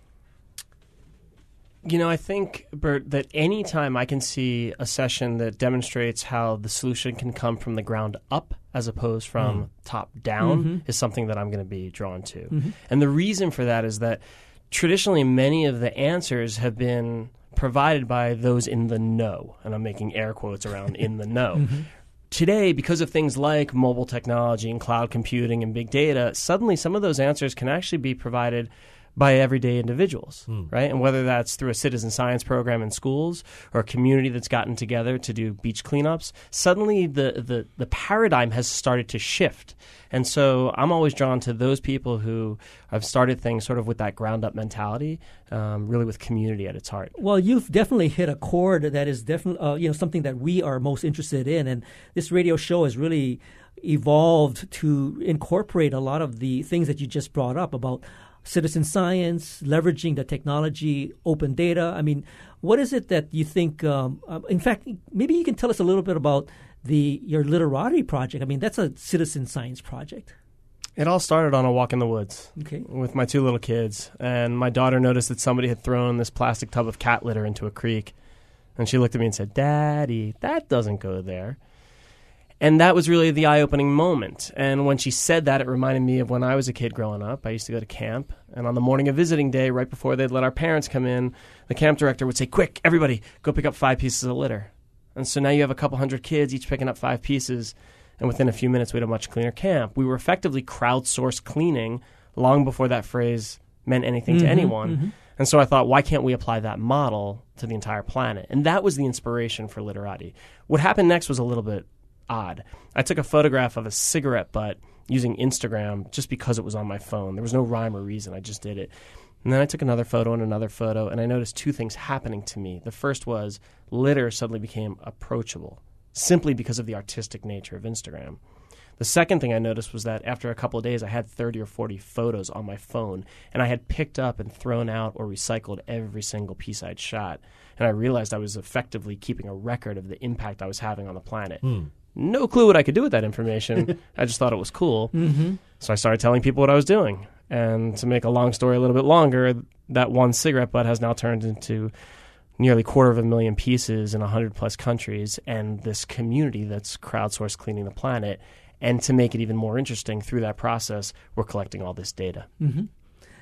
You know, I think, Bert, that any time I can see a session that demonstrates how the solution can come from the ground up as opposed from mm. top down mm-hmm. is something that I'm going to be drawn to. Mm-hmm. And the reason for that is that traditionally many of the answers have been provided by those in the know, and I'm making air quotes around in the know. Mm-hmm. Today, because of things like mobile technology and cloud computing and big data, suddenly some of those answers can actually be provided by everyday individuals, mm. right? And whether that's through a citizen science program in schools or a community that's gotten together to do beach cleanups, suddenly the, the, the paradigm has started to shift. And so I'm always drawn to those people who have started things sort of with that ground-up mentality, um, really with community at its heart. Well, you've definitely hit a chord that is definitely, uh, you know, something that we are most interested in. And this radio show has really evolved to incorporate a lot of the things that you just brought up about citizen science, leveraging the technology, open data. I mean, what is it that you think, um, uh, in fact, maybe you can tell us a little bit about the your literati project. I mean, that's a citizen science project. It all started on a walk in the woods okay. with my two little kids. And my daughter noticed that somebody had thrown this plastic tub of cat litter into a creek. And she looked at me and said, "Daddy, that doesn't go there." And that was really the eye-opening moment. And when she said that, it reminded me of when I was a kid growing up. I used to go to camp. And on the morning of visiting day, right before they'd let our parents come in, the camp director would say, "Quick, everybody, go pick up five pieces of litter." And so now you have a couple hundred kids each picking up five pieces. And within a few minutes, we had a much cleaner camp. We were effectively crowdsourced cleaning long before that phrase meant anything mm-hmm, to anyone. Mm-hmm. And so I thought, why can't we apply that model to the entire planet? And that was the inspiration for Literati. What happened next was a little bit odd. I took a photograph of a cigarette butt using Instagram just because it was on my phone. There was no rhyme or reason. I just did it. And then I took another photo and another photo, and I noticed two things happening to me. The first was litter suddenly became approachable simply because of the artistic nature of Instagram. The second thing I noticed was that after a couple of days, I had thirty or forty photos on my phone, and I had picked up and thrown out or recycled every single piece I'd shot. And I realized I was effectively keeping a record of the impact I was having on the planet. Mm. No clue what I could do with that information. I just thought it was cool. Mm-hmm. So I started telling people what I was doing. And to make a long story a little bit longer, that one cigarette butt has now turned into nearly a quarter of a million pieces in one hundred plus countries, and this community that's crowdsourced cleaning the planet. And to make it even more interesting, through that process, we're collecting all this data. Mm-hmm.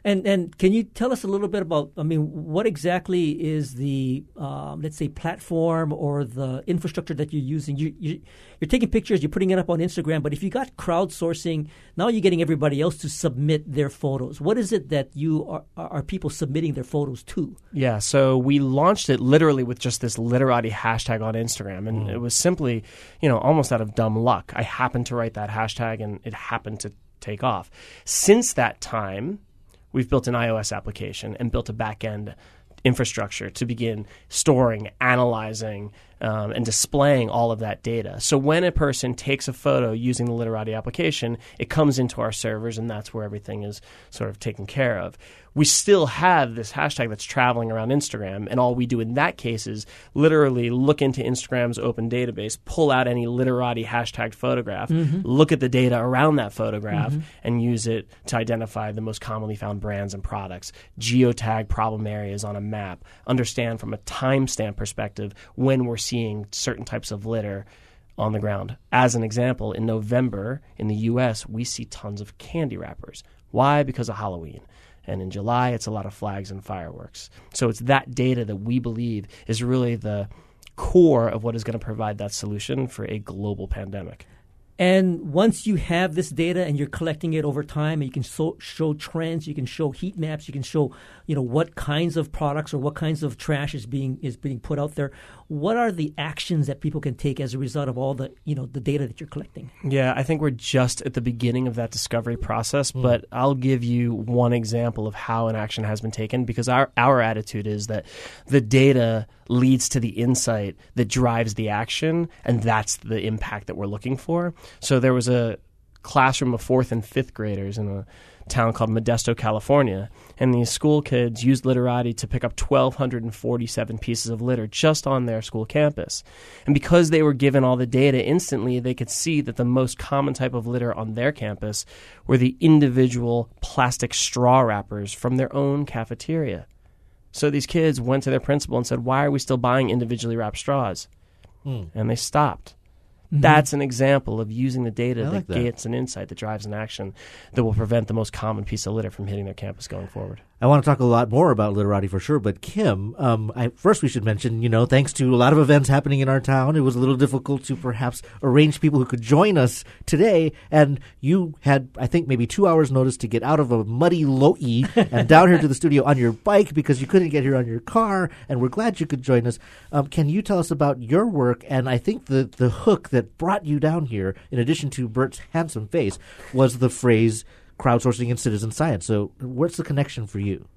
And and can you tell us a little bit about, I mean, what exactly is the, um, let's say, platform or the infrastructure that you're using? You, you, you're taking pictures, you're putting it up on Instagram, but if you got crowdsourcing, now you're getting everybody else to submit their photos. What is it that you are, are people submitting their photos to? Yeah, so we launched it literally with just this literati hashtag on Instagram, and mm. it was simply, you know, almost out of dumb luck. I happened to write that hashtag, and it happened to take off. Since that time, we've built an iOS application and built a back-end infrastructure to begin storing, analyzing, um, and displaying all of that data. So when a person takes a photo using the Literati application, it comes into our servers, and that's where everything is sort of taken care of. We still have this hashtag that's traveling around Instagram, and all we do in that case is literally look into Instagram's open database, pull out any Literati hashtagged photograph, mm-hmm. look at the data around that photograph, mm-hmm. and use it to identify the most commonly found brands and products, geotag problem areas on a map, understand from a timestamp perspective when we're seeing certain types of litter on the ground. As an example, in November in the U S, we see tons of candy wrappers. Why? Because of Halloween. And in July, it's a lot of flags and fireworks. So it's that data that we believe is really the core of what is going to provide that solution for a global pandemic. And once you have this data and you're collecting it over time, and you can so, show trends, you can show heat maps, you can show, you know, what kinds of products or what kinds of trash is being is being put out there. What are the actions that people can take as a result of all the, you know, the data that you're collecting? Yeah, I think we're just at the beginning of that discovery process, mm. but I'll give you one example of how an action has been taken, because our, our attitude is that the data leads to the insight that drives the action, and that's the impact that we're looking for. So there was a classroom of fourth and fifth graders in a town called Modesto, California, and these school kids used Literati to pick up one thousand two hundred forty-seven pieces of litter just on their school campus. And because they were given all the data instantly, they could see that the most common type of litter on their campus were the individual plastic straw wrappers from their own cafeteria. So these kids went to their principal and said, "Why are we still buying individually wrapped straws?" Mm. And they stopped. Mm-hmm. That's an example of using the data that, like that gets an insight that drives an action that will prevent the most common piece of litter from hitting their campus going forward. I want to talk a lot more about Literati for sure, but Kim, um, I, first we should mention, you know, thanks to a lot of events happening in our town, it was a little difficult to perhaps arrange people who could join us today, and you had, I think, maybe two hours notice to get out of a muddy Lo'i and down here to the studio on your bike because you couldn't get here on your car, and we're glad you could join us. Um, can you tell us about your work? And I think the, the hook that brought you down here, in addition to Bert's handsome face, was the phrase crowdsourcing and citizen science. So what's the connection for you?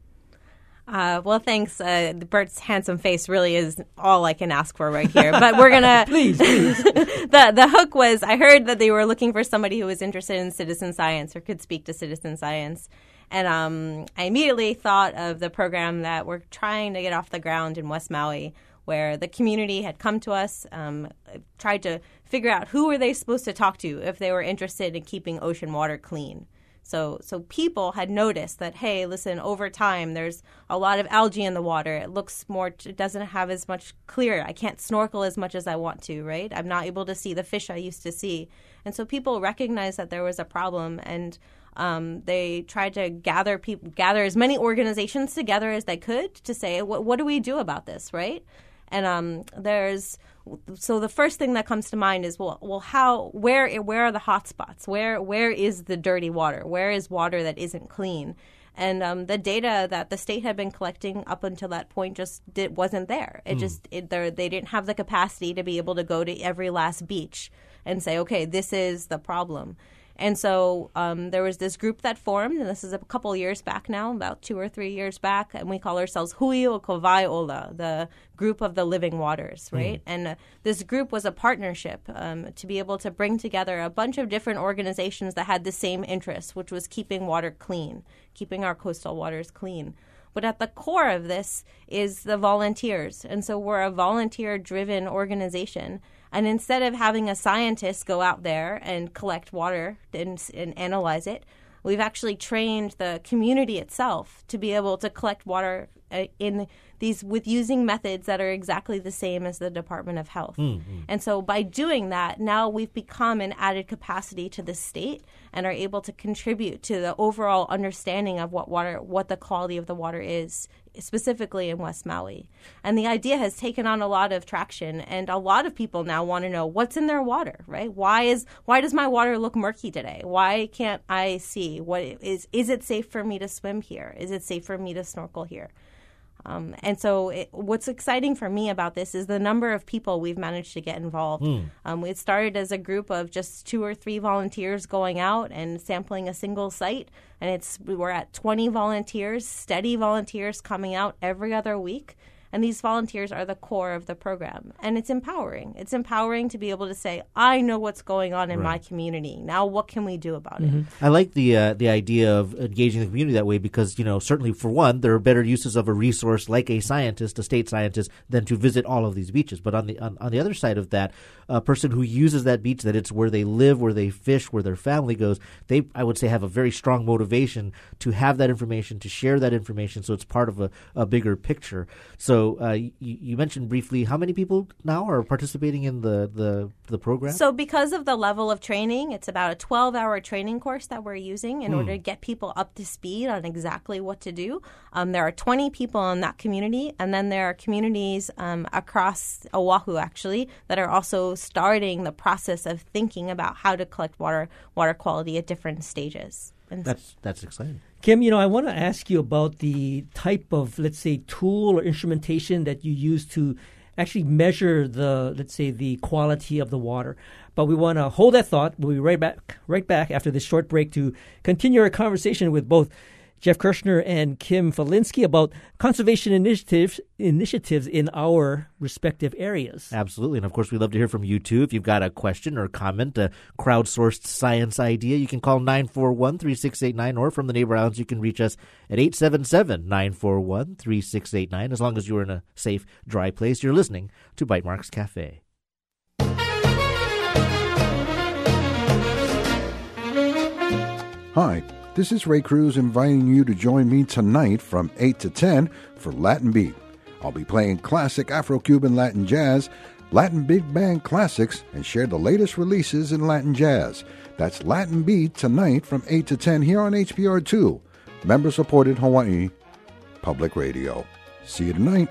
Uh, well, thanks. Uh, Bert's handsome face really is all I can ask for right here. But we're going to... please, please. the, the hook was, I heard that they were looking for somebody who was interested in citizen science or could speak to citizen science. And um, I immediately thought of the program that we're trying to get off the ground in West Maui, where the community had come to us, um, tried to figure out who were they supposed to talk to if they were interested in keeping ocean water clean. So so people had noticed that, hey, listen, over time, there's a lot of algae in the water. It looks more, it doesn't have as much clear. I can't snorkel as much as I want to, right? I'm not able to see the fish I used to see. And so people recognized that there was a problem, and um, they tried to gather people, gather as many organizations together as they could to say, what, what do we do about this, right? And um, there's so the first thing that comes to mind is well, well, how, where, where are the hot spots? Where, where is the dirty water? Where is water that isn't clean? And um, the data that the state had been collecting up until that point just did, wasn't there. It mm. just it, they didn't have the capacity to be able to go to every last beach and say, okay, this is the problem. And so um, there was this group that formed, and this is a couple years back now, about two or three years back, and we call ourselves Hui o Kovai Ola, the group of the living waters, right? Mm. And uh, this group was a partnership um, to be able to bring together a bunch of different organizations that had the same interest, which was keeping water clean, keeping our coastal waters clean. But at the core of this is the volunteers. And so we're a volunteer-driven organization. And instead of having a scientist go out there and collect water and, and analyze it, we've actually trained the community itself to be able to collect water uh, in these with using methods that are exactly the same as the Department of Health. Mm-hmm. And so by doing that, now we've become an added capacity to the state and are able to contribute to the overall understanding of what water, what the quality of the water is, specifically in West Maui. And the idea has taken on a lot of traction, and a lot of people now want to know what's in their water, right? Why is why does my water look murky today? Why can't I see what it is? Is it safe for me to swim here? Is it safe for me to snorkel here? Um, and so it, what's exciting for me about this is the number of people we've managed to get involved. Mm. Um, it started as a group of just two or three volunteers going out and sampling a single site. And it's we're at twenty volunteers, steady volunteers coming out every other week. And these volunteers are the core of the program. And it's empowering. It's empowering to be able to say, I know what's going on in right. my community. Now what can we do about mm-hmm. it? I like the uh, the idea of engaging the community that way because, you know, certainly for one, there are better uses of a resource like a scientist, a state scientist, than to visit all of these beaches. But on the on, on the other side of that, a person who uses that beach, that it's where they live, where they fish, where their family goes, they, I would say, have a very strong motivation to have that information, to share that information so it's part of a, a bigger picture. So So uh, you, you mentioned briefly how many people now are participating in the, the, the program? So because of the level of training, it's about a twelve-hour training course that we're using in mm. order to get people up to speed on exactly what to do. Um, there are twenty people in that community, and then there are communities um, across Oahu, actually, that are also starting the process of thinking about how to collect water water quality at different stages. And that's that's exciting. Kim, you know, I want to ask you about the type of, let's say, tool or instrumentation that you use to actually measure the, let's say, the quality of the water. But we want to hold that thought. We'll be right back, right back after this short break to continue our conversation with both Jeff Kirschner and Kim Falinsky about conservation initiatives initiatives in our respective areas. Absolutely. And, of course, we'd love to hear from you, too. If you've got a question or comment, a crowdsourced science idea, you can call nine four one, three six eight nine, or from the Neighbor Islands, you can reach us at eight seven seven, nine four one, three six eight nine. As long as you're in a safe, dry place, you're listening to Bytemarks Cafe. Hi. This is Ray Cruz inviting you to join me tonight from eight to ten for Latin Beat. I'll be playing classic Afro-Cuban Latin jazz, Latin big band classics, and share the latest releases in Latin jazz. That's Latin Beat tonight from eight to ten here on H P R two, member-supported Hawaii Public Radio. See you tonight.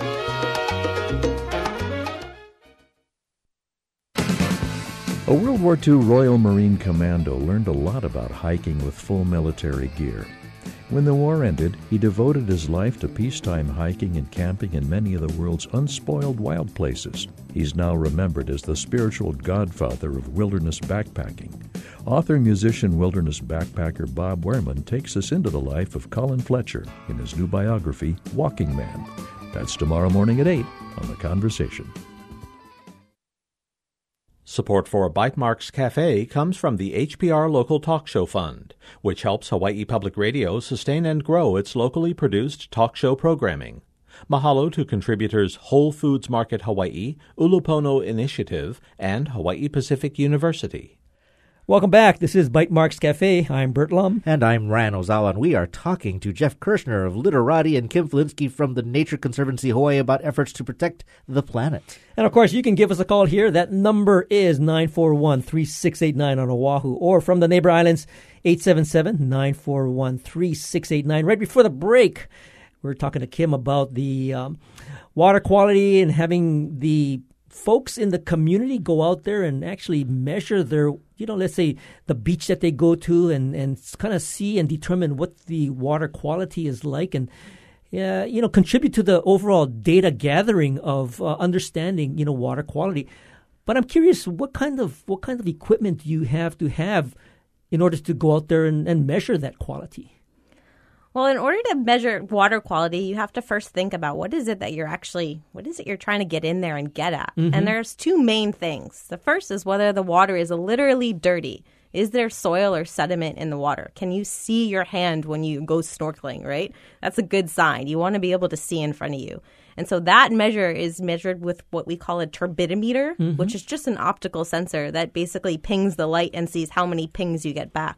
A World War Two Royal Marine Commando learned a lot about hiking with full military gear. When the war ended, he devoted his life to peacetime hiking and camping in many of the world's unspoiled wild places. He's now remembered as the spiritual godfather of wilderness backpacking. Author and musician wilderness backpacker Bob Wehrman takes us into the life of Colin Fletcher in his new biography, Walking Man. That's tomorrow morning at eight on The Conversation. Support for Bytemarks Cafe comes from the H P R Local Talk Show Fund, which helps Hawaii Public Radio sustain and grow its locally produced talk show programming. Mahalo to contributors Whole Foods Market Hawaii, Ulupono Initiative, and Hawaii Pacific University. Welcome back. This is Bytemarks Cafe. I'm Bert Lum. And I'm Ryan Ozawa, and we are talking to Jeff Kirschner of Literati and Kim Falinsky from the Nature Conservancy Hawaii about efforts to protect the planet. And, of course, you can give us a call here. That number is nine four one, three six eight nine on Oahu, or from the Neighbor Islands, eight seven seven, nine four one, three six eight nine. Right before the break, we were talking to Kim about the um, water quality and having the folks in the community go out there and actually measure their, you know, let's say the beach that they go to and, and kind of see and determine what the water quality is like and, uh, you know, contribute to the overall data gathering of uh, understanding, you know, water quality. But I'm curious, what kind of what kind of equipment do you have to have in order to go out there and, and measure that quality? Well, in order to measure water quality, you have to first think about what is it that you're actually, what is it you're trying to get in there and get at? Mm-hmm. And there's two main things. The first is whether the water is literally dirty. Is there soil or sediment in the water? Can you see your hand when you go snorkeling, right? That's a good sign. You want to be able to see in front of you. And so that measure is measured with what we call a turbidimeter, mm-hmm. which is just an optical sensor that basically pings the light and sees how many pings you get back.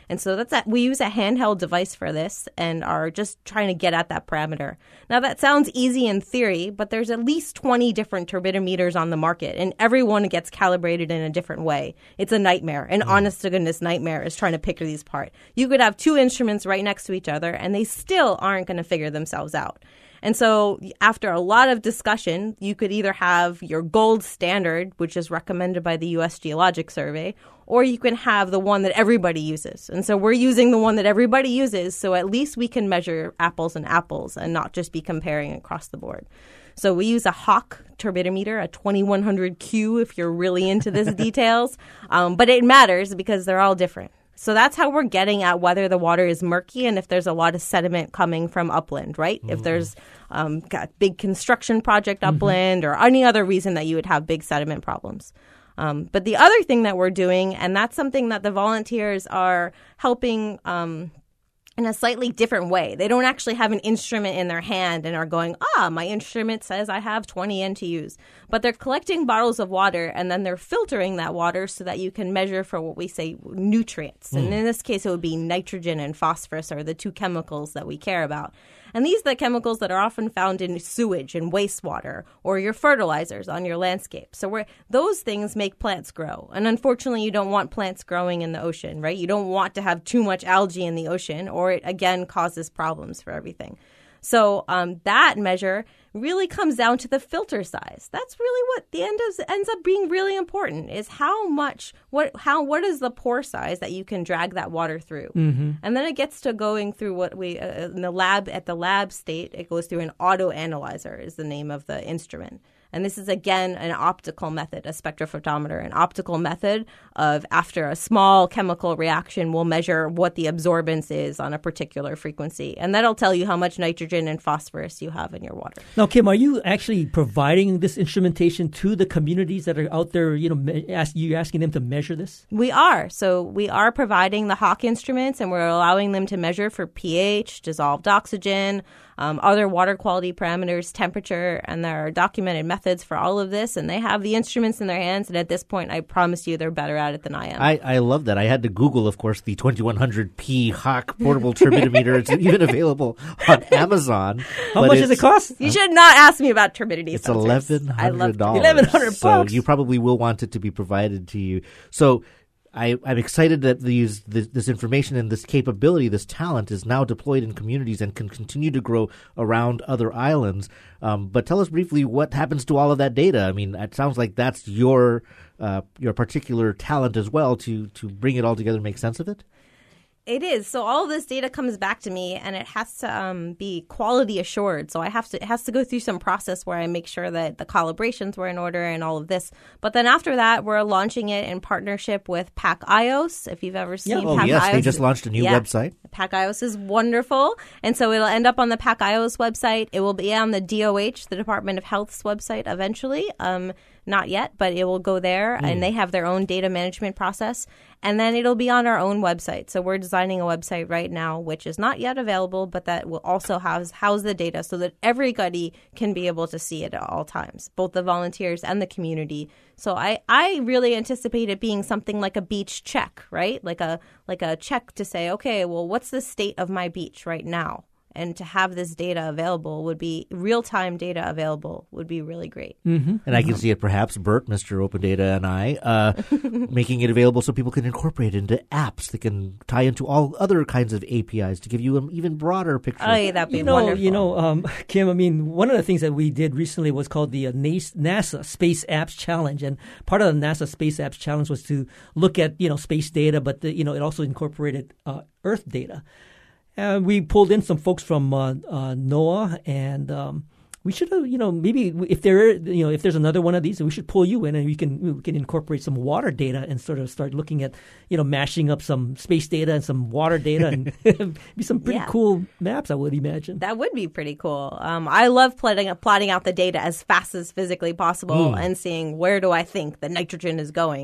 And so that's that. We use a handheld device for this and are just trying to get at that parameter. Now, that sounds easy in theory, but there's at least twenty different turbidimeters on the market, and every one gets calibrated in a different way. It's a nightmare, an honest-to-goodness nightmare is trying to pick these apart. You could have two instruments right next to each other, and they still aren't going to figure themselves out. And so after a lot of discussion, you could either have your gold standard, which is recommended by the U S Geologic Survey, or you can have the one that everybody uses. And so we're using the one that everybody uses, so at least we can measure apples and apples and not just be comparing across the board. So we use a Hawk turbidimeter, a twenty-one hundred Q if you're really into these details. Um, but it matters because they're all different. So that's how we're getting at whether the water is murky and if there's a lot of sediment coming from upland, right? Mm-hmm. If there's um, got big construction project upland mm-hmm. or any other reason that you would have big sediment problems. Um, but the other thing that we're doing, and that's something that the volunteers are helping um, in a slightly different way. They don't actually have an instrument in their hand and are going, ah, my instrument says I have twenty N T Us. But they're collecting bottles of water and then they're filtering that water so that you can measure for what we say nutrients. Mm. And in this case, it would be nitrogen and phosphorus are the two chemicals that we care about. And these are the chemicals that are often found in sewage and wastewater or your fertilizers on your landscape. So we're, those things make plants grow. And unfortunately, you don't want plants growing in the ocean, right? You don't want to have too much algae in the ocean or it, again, causes problems for everything. So um, that measure really comes down to the filter size. That's really what the end of, ends up being really important is how much, what, how, what is the pore size that you can drag that water through. Mm-hmm. And then it gets to going through what we, uh, in the lab, at the lab state, it goes through an auto analyzer is the name of the instrument. And this is, again, an optical method, a spectrophotometer, an optical method of after a small chemical reaction, we'll measure what the absorbance is on a particular frequency. And that'll tell you how much nitrogen and phosphorus you have in your water. Now, Kim, are you actually providing this instrumentation to the communities that are out there, you know, ask, you're asking them to measure this? We are. So we are providing the Hawk instruments, and we're allowing them to measure for pH, dissolved oxygen, Um, other water quality parameters, temperature, and there are documented methods for all of this, and they have the instruments in their hands, and at this point, I promise you they're better at it than I am. I, I love that. I had to Google, of course, the twenty-one hundred P Hawk portable turbidimeter. It's even available on Amazon. How much does it cost? You should not ask me about turbidity It's sensors. eleven hundred dollars. eleven hundred bucks. So you probably will want it to be provided to you. So I, I'm excited that these this, this information and this capability, this talent is now deployed in communities and can continue to grow around other islands. Um, but tell us briefly what happens to all of that data. I mean, it sounds like that's your uh, your particular talent as well to to bring it all together and make sense of it. It is. So all of this data comes back to me, and it has to um, be quality assured. So I have to. It has to go through some process where I make sure that the calibrations were in order and all of this. But then after that, we're launching it in partnership with PacIOS. If you've ever seen, yeah. oh PacIOS, yes, they just launched a new yeah. website. PacIOS is wonderful, and so it'll end up on the PacIOS website. It will be on the D O H, the Department of Health's website, eventually. Um, Not yet, but it will go there, mm. and they have their own data management process. And then it'll be on our own website. So we're designing a website right now, which is not yet available, but that will also house, house the data so that everybody can be able to see it at all times, both the volunteers and the community. So I, I really anticipate it being something like a beach check, right? Like a like a check to say, okay, well, what's the state of my beach right now? And to have this data available would be real-time data available would be really great. Mm-hmm. And I can see it perhaps, Bert, Mister Open Data, and I uh, making it available so people can incorporate it into apps that can tie into all other kinds of A P Is to give you an even broader picture. Oh, yeah, that'd be you know, wonderful. You know, um, Kim, I mean, one of the things that we did recently was called the uh, NASA Space Apps Challenge. And part of the NASA Space Apps Challenge was to look at, you know, space data, but, the, you know, it also incorporated uh, Earth data. Uh, we pulled in some folks from uh, uh, NOAA, and um, we should, uh, you know, maybe if there, you know, if there's another one of these, we should pull you in, and we can we can incorporate some water data and sort of start looking at, you know, mashing up some space data and some water data, and be some pretty yeah. cool maps, I would imagine. That would be pretty cool. Um, I love plotting plotting out the data as fast as physically possible mm. and seeing where do I think the nitrogen is going.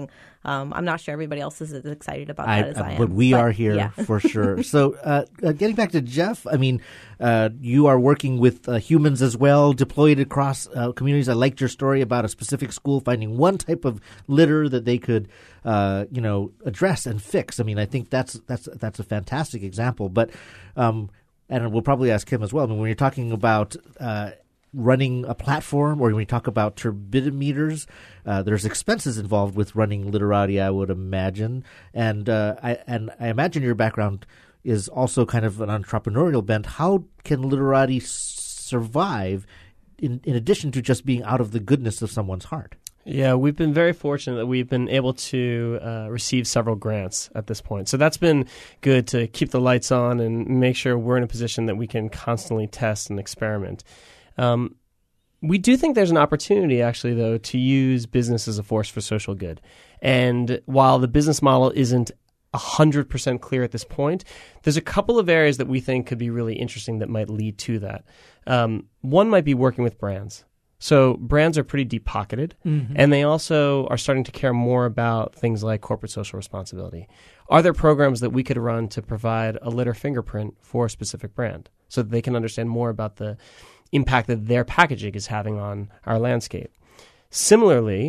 um, I'm not sure everybody else is as excited about I, that as I, I am. But we but, are here yeah. for sure. So uh, uh, getting back to Jeff, I mean, uh, you are working with uh, humans as well, deployed across uh, communities. I liked your story about a specific school finding one type of litter that they could, uh, you know, address and fix. I mean, I think that's that's that's a fantastic example. But um, and we'll probably ask him as well. I mean, when you're talking about uh, running a platform, or when we talk about turbidimeters, uh, there's expenses involved with running literati, I would imagine. And uh, I and I imagine your background is also kind of an entrepreneurial bent. How can literati survive in, in addition to just being out of the goodness of someone's heart? Yeah, we've been very fortunate that we've been able to uh, receive several grants at this point. So that's been good to keep the lights on and make sure we're in a position that we can constantly test and experiment. Um, we do think there's an opportunity, actually, though, to use business as a force for social good. And while the business model isn't one hundred percent clear at this point, there's a couple of areas that we think could be really interesting that might lead to that. Um, one might be working with brands. So brands are pretty deep-pocketed, mm-hmm. and they also are starting to care more about things like corporate social responsibility. Are there programs that we could run to provide a litter fingerprint for a specific brand so that they can understand more about the impact that their packaging is having on our landscape? Similarly,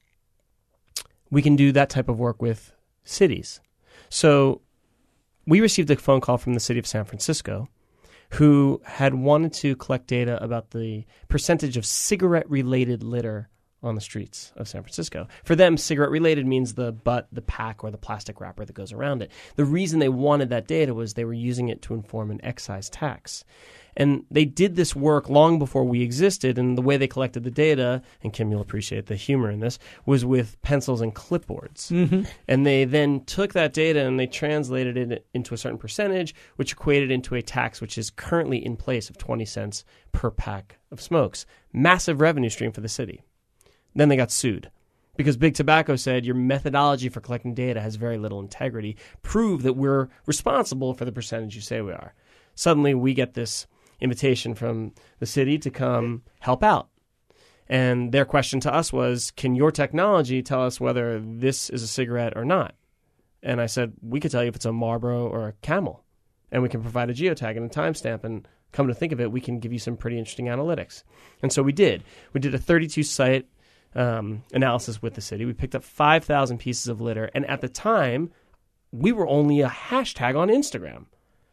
we can do that type of work with cities. So we received a phone call from the city of San Francisco, who had wanted to collect data about the percentage of cigarette-related litter on the streets of San Francisco. For them, cigarette-related means the butt, the pack, or the plastic wrapper that goes around it. The reason they wanted that data was they were using it to inform an excise tax. And they did this work long before we existed, and the way they collected the data, and Kim, you'll appreciate the humor in this, was with pencils and clipboards. Mm-hmm. And they then took that data and they translated it into a certain percentage, which equated into a tax which is currently in place of twenty cents per pack of smokes. Massive revenue stream for the city. Then they got sued because Big Tobacco said your methodology for collecting data has very little integrity. Prove that we're responsible for the percentage you say we are. Suddenly we get this invitation from the city to come help out. And their question to us was, can your technology tell us whether this is a cigarette or not? And I said, we could tell you if it's a Marlboro or a Camel. And we can provide a geotag and a timestamp. And come to think of it, we can give you some pretty interesting analytics. And so we did. We did a thirty-two site um, analysis with the city. We picked up five thousand pieces of litter. And at the time, we were only a hashtag on Instagram.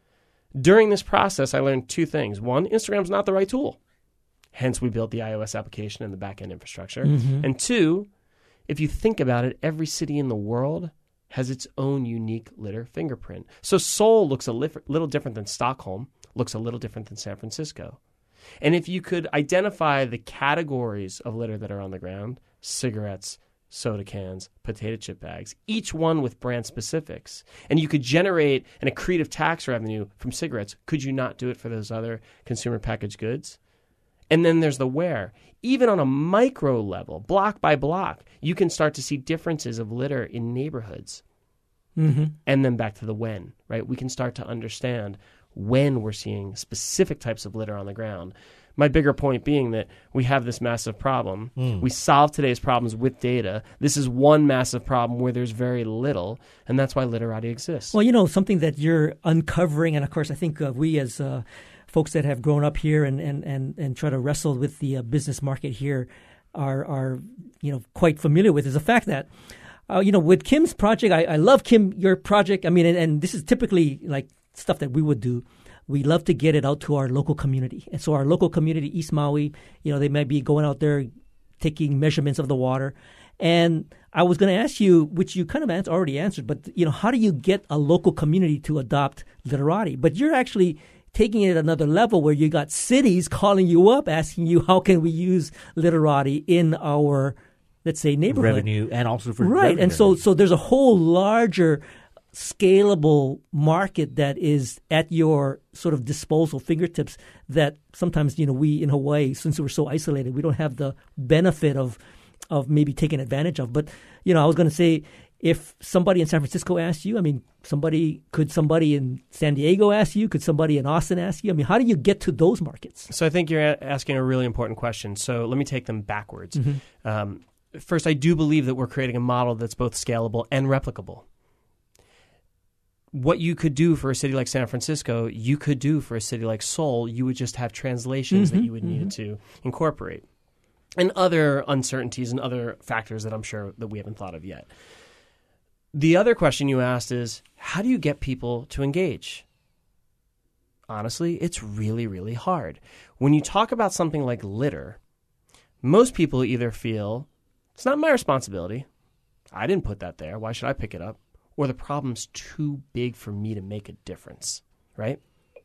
During this process, I learned two things. One, Instagram's not the right tool. Hence, we built the iOS application and the back-end infrastructure. Mm-hmm. And two, if you think about it, every city in the world has its own unique litter fingerprint. So Seoul looks a li- little different than Stockholm, looks a little different than San Francisco. And if you could identify the categories of litter that are on the ground, cigarettes, soda cans, potato chip bags, each one with brand specifics, and you could generate an accretive tax revenue from cigarettes, could you not do it for those other consumer packaged goods? And then there's the where. Even on a micro level, block by block, you can start to see differences of litter in neighborhoods. Mm-hmm. And then back to the when, right? We can start to understand when we're seeing specific types of litter on the ground. My bigger point being that we have this massive problem. Mm. We solve today's problems with data. This is one massive problem where there's very little, and that's why literati exists. Well, you know, something that you're uncovering, and of course I think uh, we as uh, folks that have grown up here and, and, and, and try to wrestle with the uh, business market here are, are you know, quite familiar with, is the fact that, uh, you know, with Kim's project, I, I love, Kim, your project. I mean, and, and this is typically like stuff that we would do. We love to get it out to our local community. And so our local community, East Maui, you know, they might be going out there taking measurements of the water. And I was going to ask you, which you kind of already answered, but, you know, how do you get a local community to adopt literati? But you're actually taking it another level where you got cities calling you up, asking you, how can we use literati in our, let's say, neighborhood? Revenue and also for Right. revenue. And so, so there's a whole larger scalable market that is at your sort of disposal fingertips that sometimes, you know, we in Hawaii, since we're so isolated, we don't have the benefit of of maybe taking advantage of. But, you know, I was going to say, if somebody in San Francisco asked you, I mean, somebody could somebody in San Diego ask you? Could somebody in Austin ask you? I mean, how do you get to those markets? So I think you're asking a really important question. So let me take them backwards. Mm-hmm. Um, first, I do believe that we're creating a model that's both scalable and replicable. What you could do for a city like San Francisco, you could do for a city like Seoul. You would just have translations mm-hmm, that you would mm-hmm. need to incorporate, and other uncertainties and other factors that I'm sure that we haven't thought of yet. The other question you asked is, how do you get people to engage? Honestly, it's really, really hard. When you talk about something like litter, most people either feel, it's not my responsibility. I didn't put that there. Why should I pick it up? Or the problem's too big for me to make a difference, right?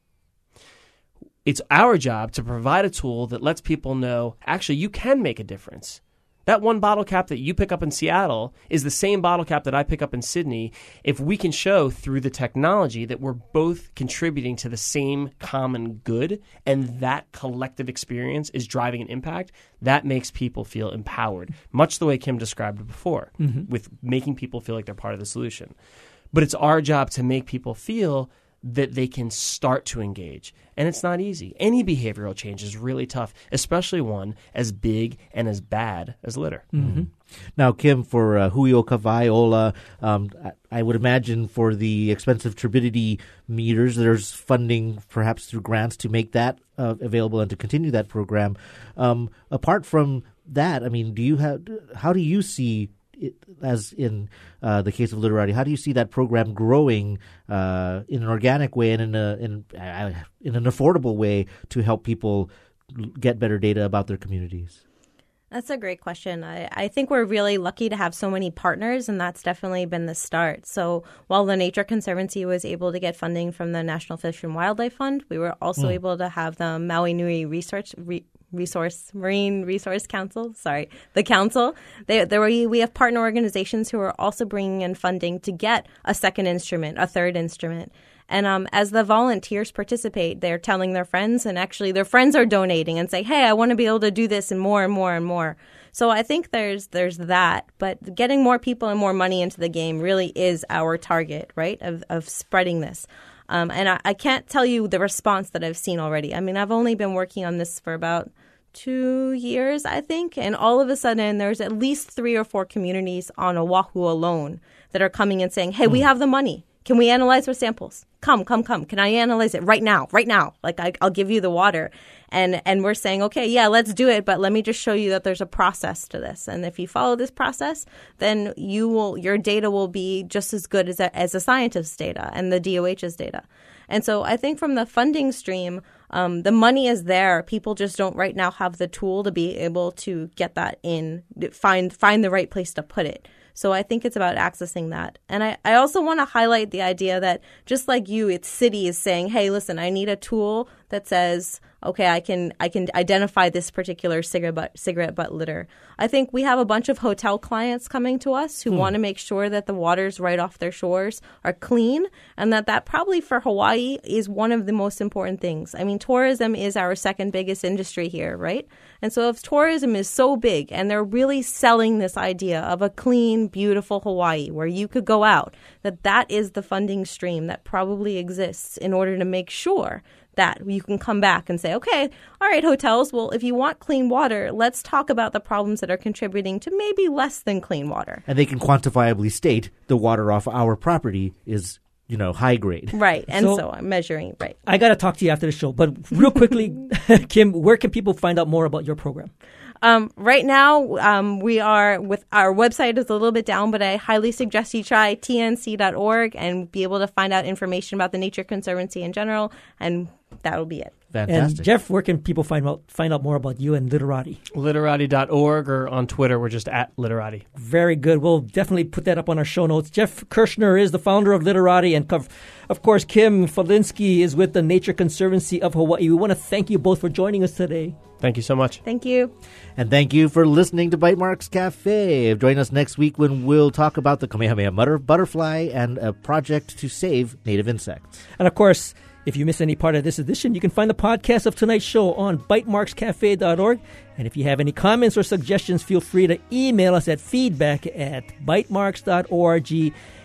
It's our job to provide a tool that lets people know, actually, you can make a difference. That one bottle cap that you pick up in Seattle is the same bottle cap that I pick up in Sydney. If we can show through the technology that we're both contributing to the same common good and that collective experience is driving an impact, that makes people feel empowered, much the way Kim described it before, mm-hmm. with making people feel like they're part of the solution. But it's our job to make people feel that they can start to engage. And it's not easy. Any behavioral change is really tough, especially one as big and as bad as litter. Mm-hmm. Now, Kim, for uh, Hui o ka Wai Ola, um, I, I would imagine for the expensive turbidity meters, there's funding perhaps through grants to make that uh, available and to continue that program. Um, apart from that, I mean, do you have? How do you see it, as in uh, the case of Literati, how do you see that program growing uh, in an organic way and in a in uh, in an affordable way to help people get better data about their communities? That's a great question. I, I think we're really lucky to have so many partners, and that's definitely been the start. So while the Nature Conservancy was able to get funding from the National Fish and Wildlife Fund, we were also mm. able to have the Maui Nui Research Re- Resource Marine Resource Council. Sorry, the council. They, there were, we have partner organizations who are also bringing in funding to get a second instrument, a third instrument. And um, as the volunteers participate, they're telling their friends, and actually their friends are donating and say, hey, I want to be able to do this and more and more and more. So I think there's there's that. But getting more people and more money into the game really is our target, right, of, of spreading this. Um, and I, I can't tell you the response that I've seen already. I mean, I've only been working on this for about two years, I think. And all of a sudden, there's at least three or four communities on Oahu alone that are coming and saying, hey, mm. we have the money. Can we analyze our samples? Come, come, come. Can I analyze it right now? Right now. Like, I, I'll give you the water. And and we're saying, okay, yeah, let's do it. But let me just show you that there's a process to this. And if you follow this process, then you will your data will be just as good as a, as a scientist's data and the D O H's data. And so I think from the funding stream, um, the money is there. People just don't right now have the tool to be able to get that in, find find the right place to put it. So I think it's about accessing that. And I, I also want to highlight the idea that just like you, it's cities saying, hey, listen, I need a tool that says, okay, I can I can identify this particular cigarette butt, cigarette butt litter. I think we have a bunch of hotel clients coming to us who hmm. want to make sure that the waters right off their shores are clean, and that that probably for Hawaii is one of the most important things. I mean, tourism is our second biggest industry here, right? And so if tourism is so big and they're really selling this idea of a clean, beautiful Hawaii where you could go out, that that is the funding stream that probably exists in order to make sure that you can come back and say, okay, all right, hotels, well, if you want clean water, let's talk about the problems that are contributing to maybe less than clean water. And they can quantifiably state the water off our property is, you know, high grade. Right. And so, so I'm measuring, right. I got to talk to you after the show. But real quickly, Kim, where can people find out more about your program? Um, right now, um, we are with our website is a little bit down, but I highly suggest you try T N C dot org and be able to find out information about the Nature Conservancy in general, and that'll be it. Fantastic. And Jeff, where can people find out find out more about you and Literati? Literati dot org, or on Twitter, we're just at Literati. Very good. We'll definitely put that up on our show notes. Jeff Kirschner is the founder of Literati, and of course, Kim Falinsky is with the Nature Conservancy of Hawaii. We want to thank you both for joining us today. Thank you so much. Thank you. And thank you for listening to Bytemarks Cafe. Join us next week when we'll talk about the Kamehameha butterfly and a project to save native insects. And of course, if you miss any part of this edition, you can find the podcast of tonight's show on bytemarks cafe dot org. And if you have any comments or suggestions, feel free to email us at feedback at bytemarks dot org.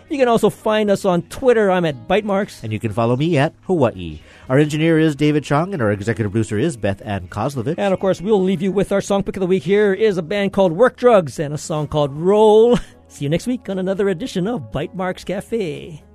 You can also find us on Twitter. I'm at Bytemarks. And you can follow me at Hawaii. Our engineer is David Chong, and our executive producer is Beth Ann Kozlovich. And, of course, we'll leave you with our song pick of the week. Here is a band called Work Drugs and a song called Roll. See you next week on another edition of Bytemarks Cafe.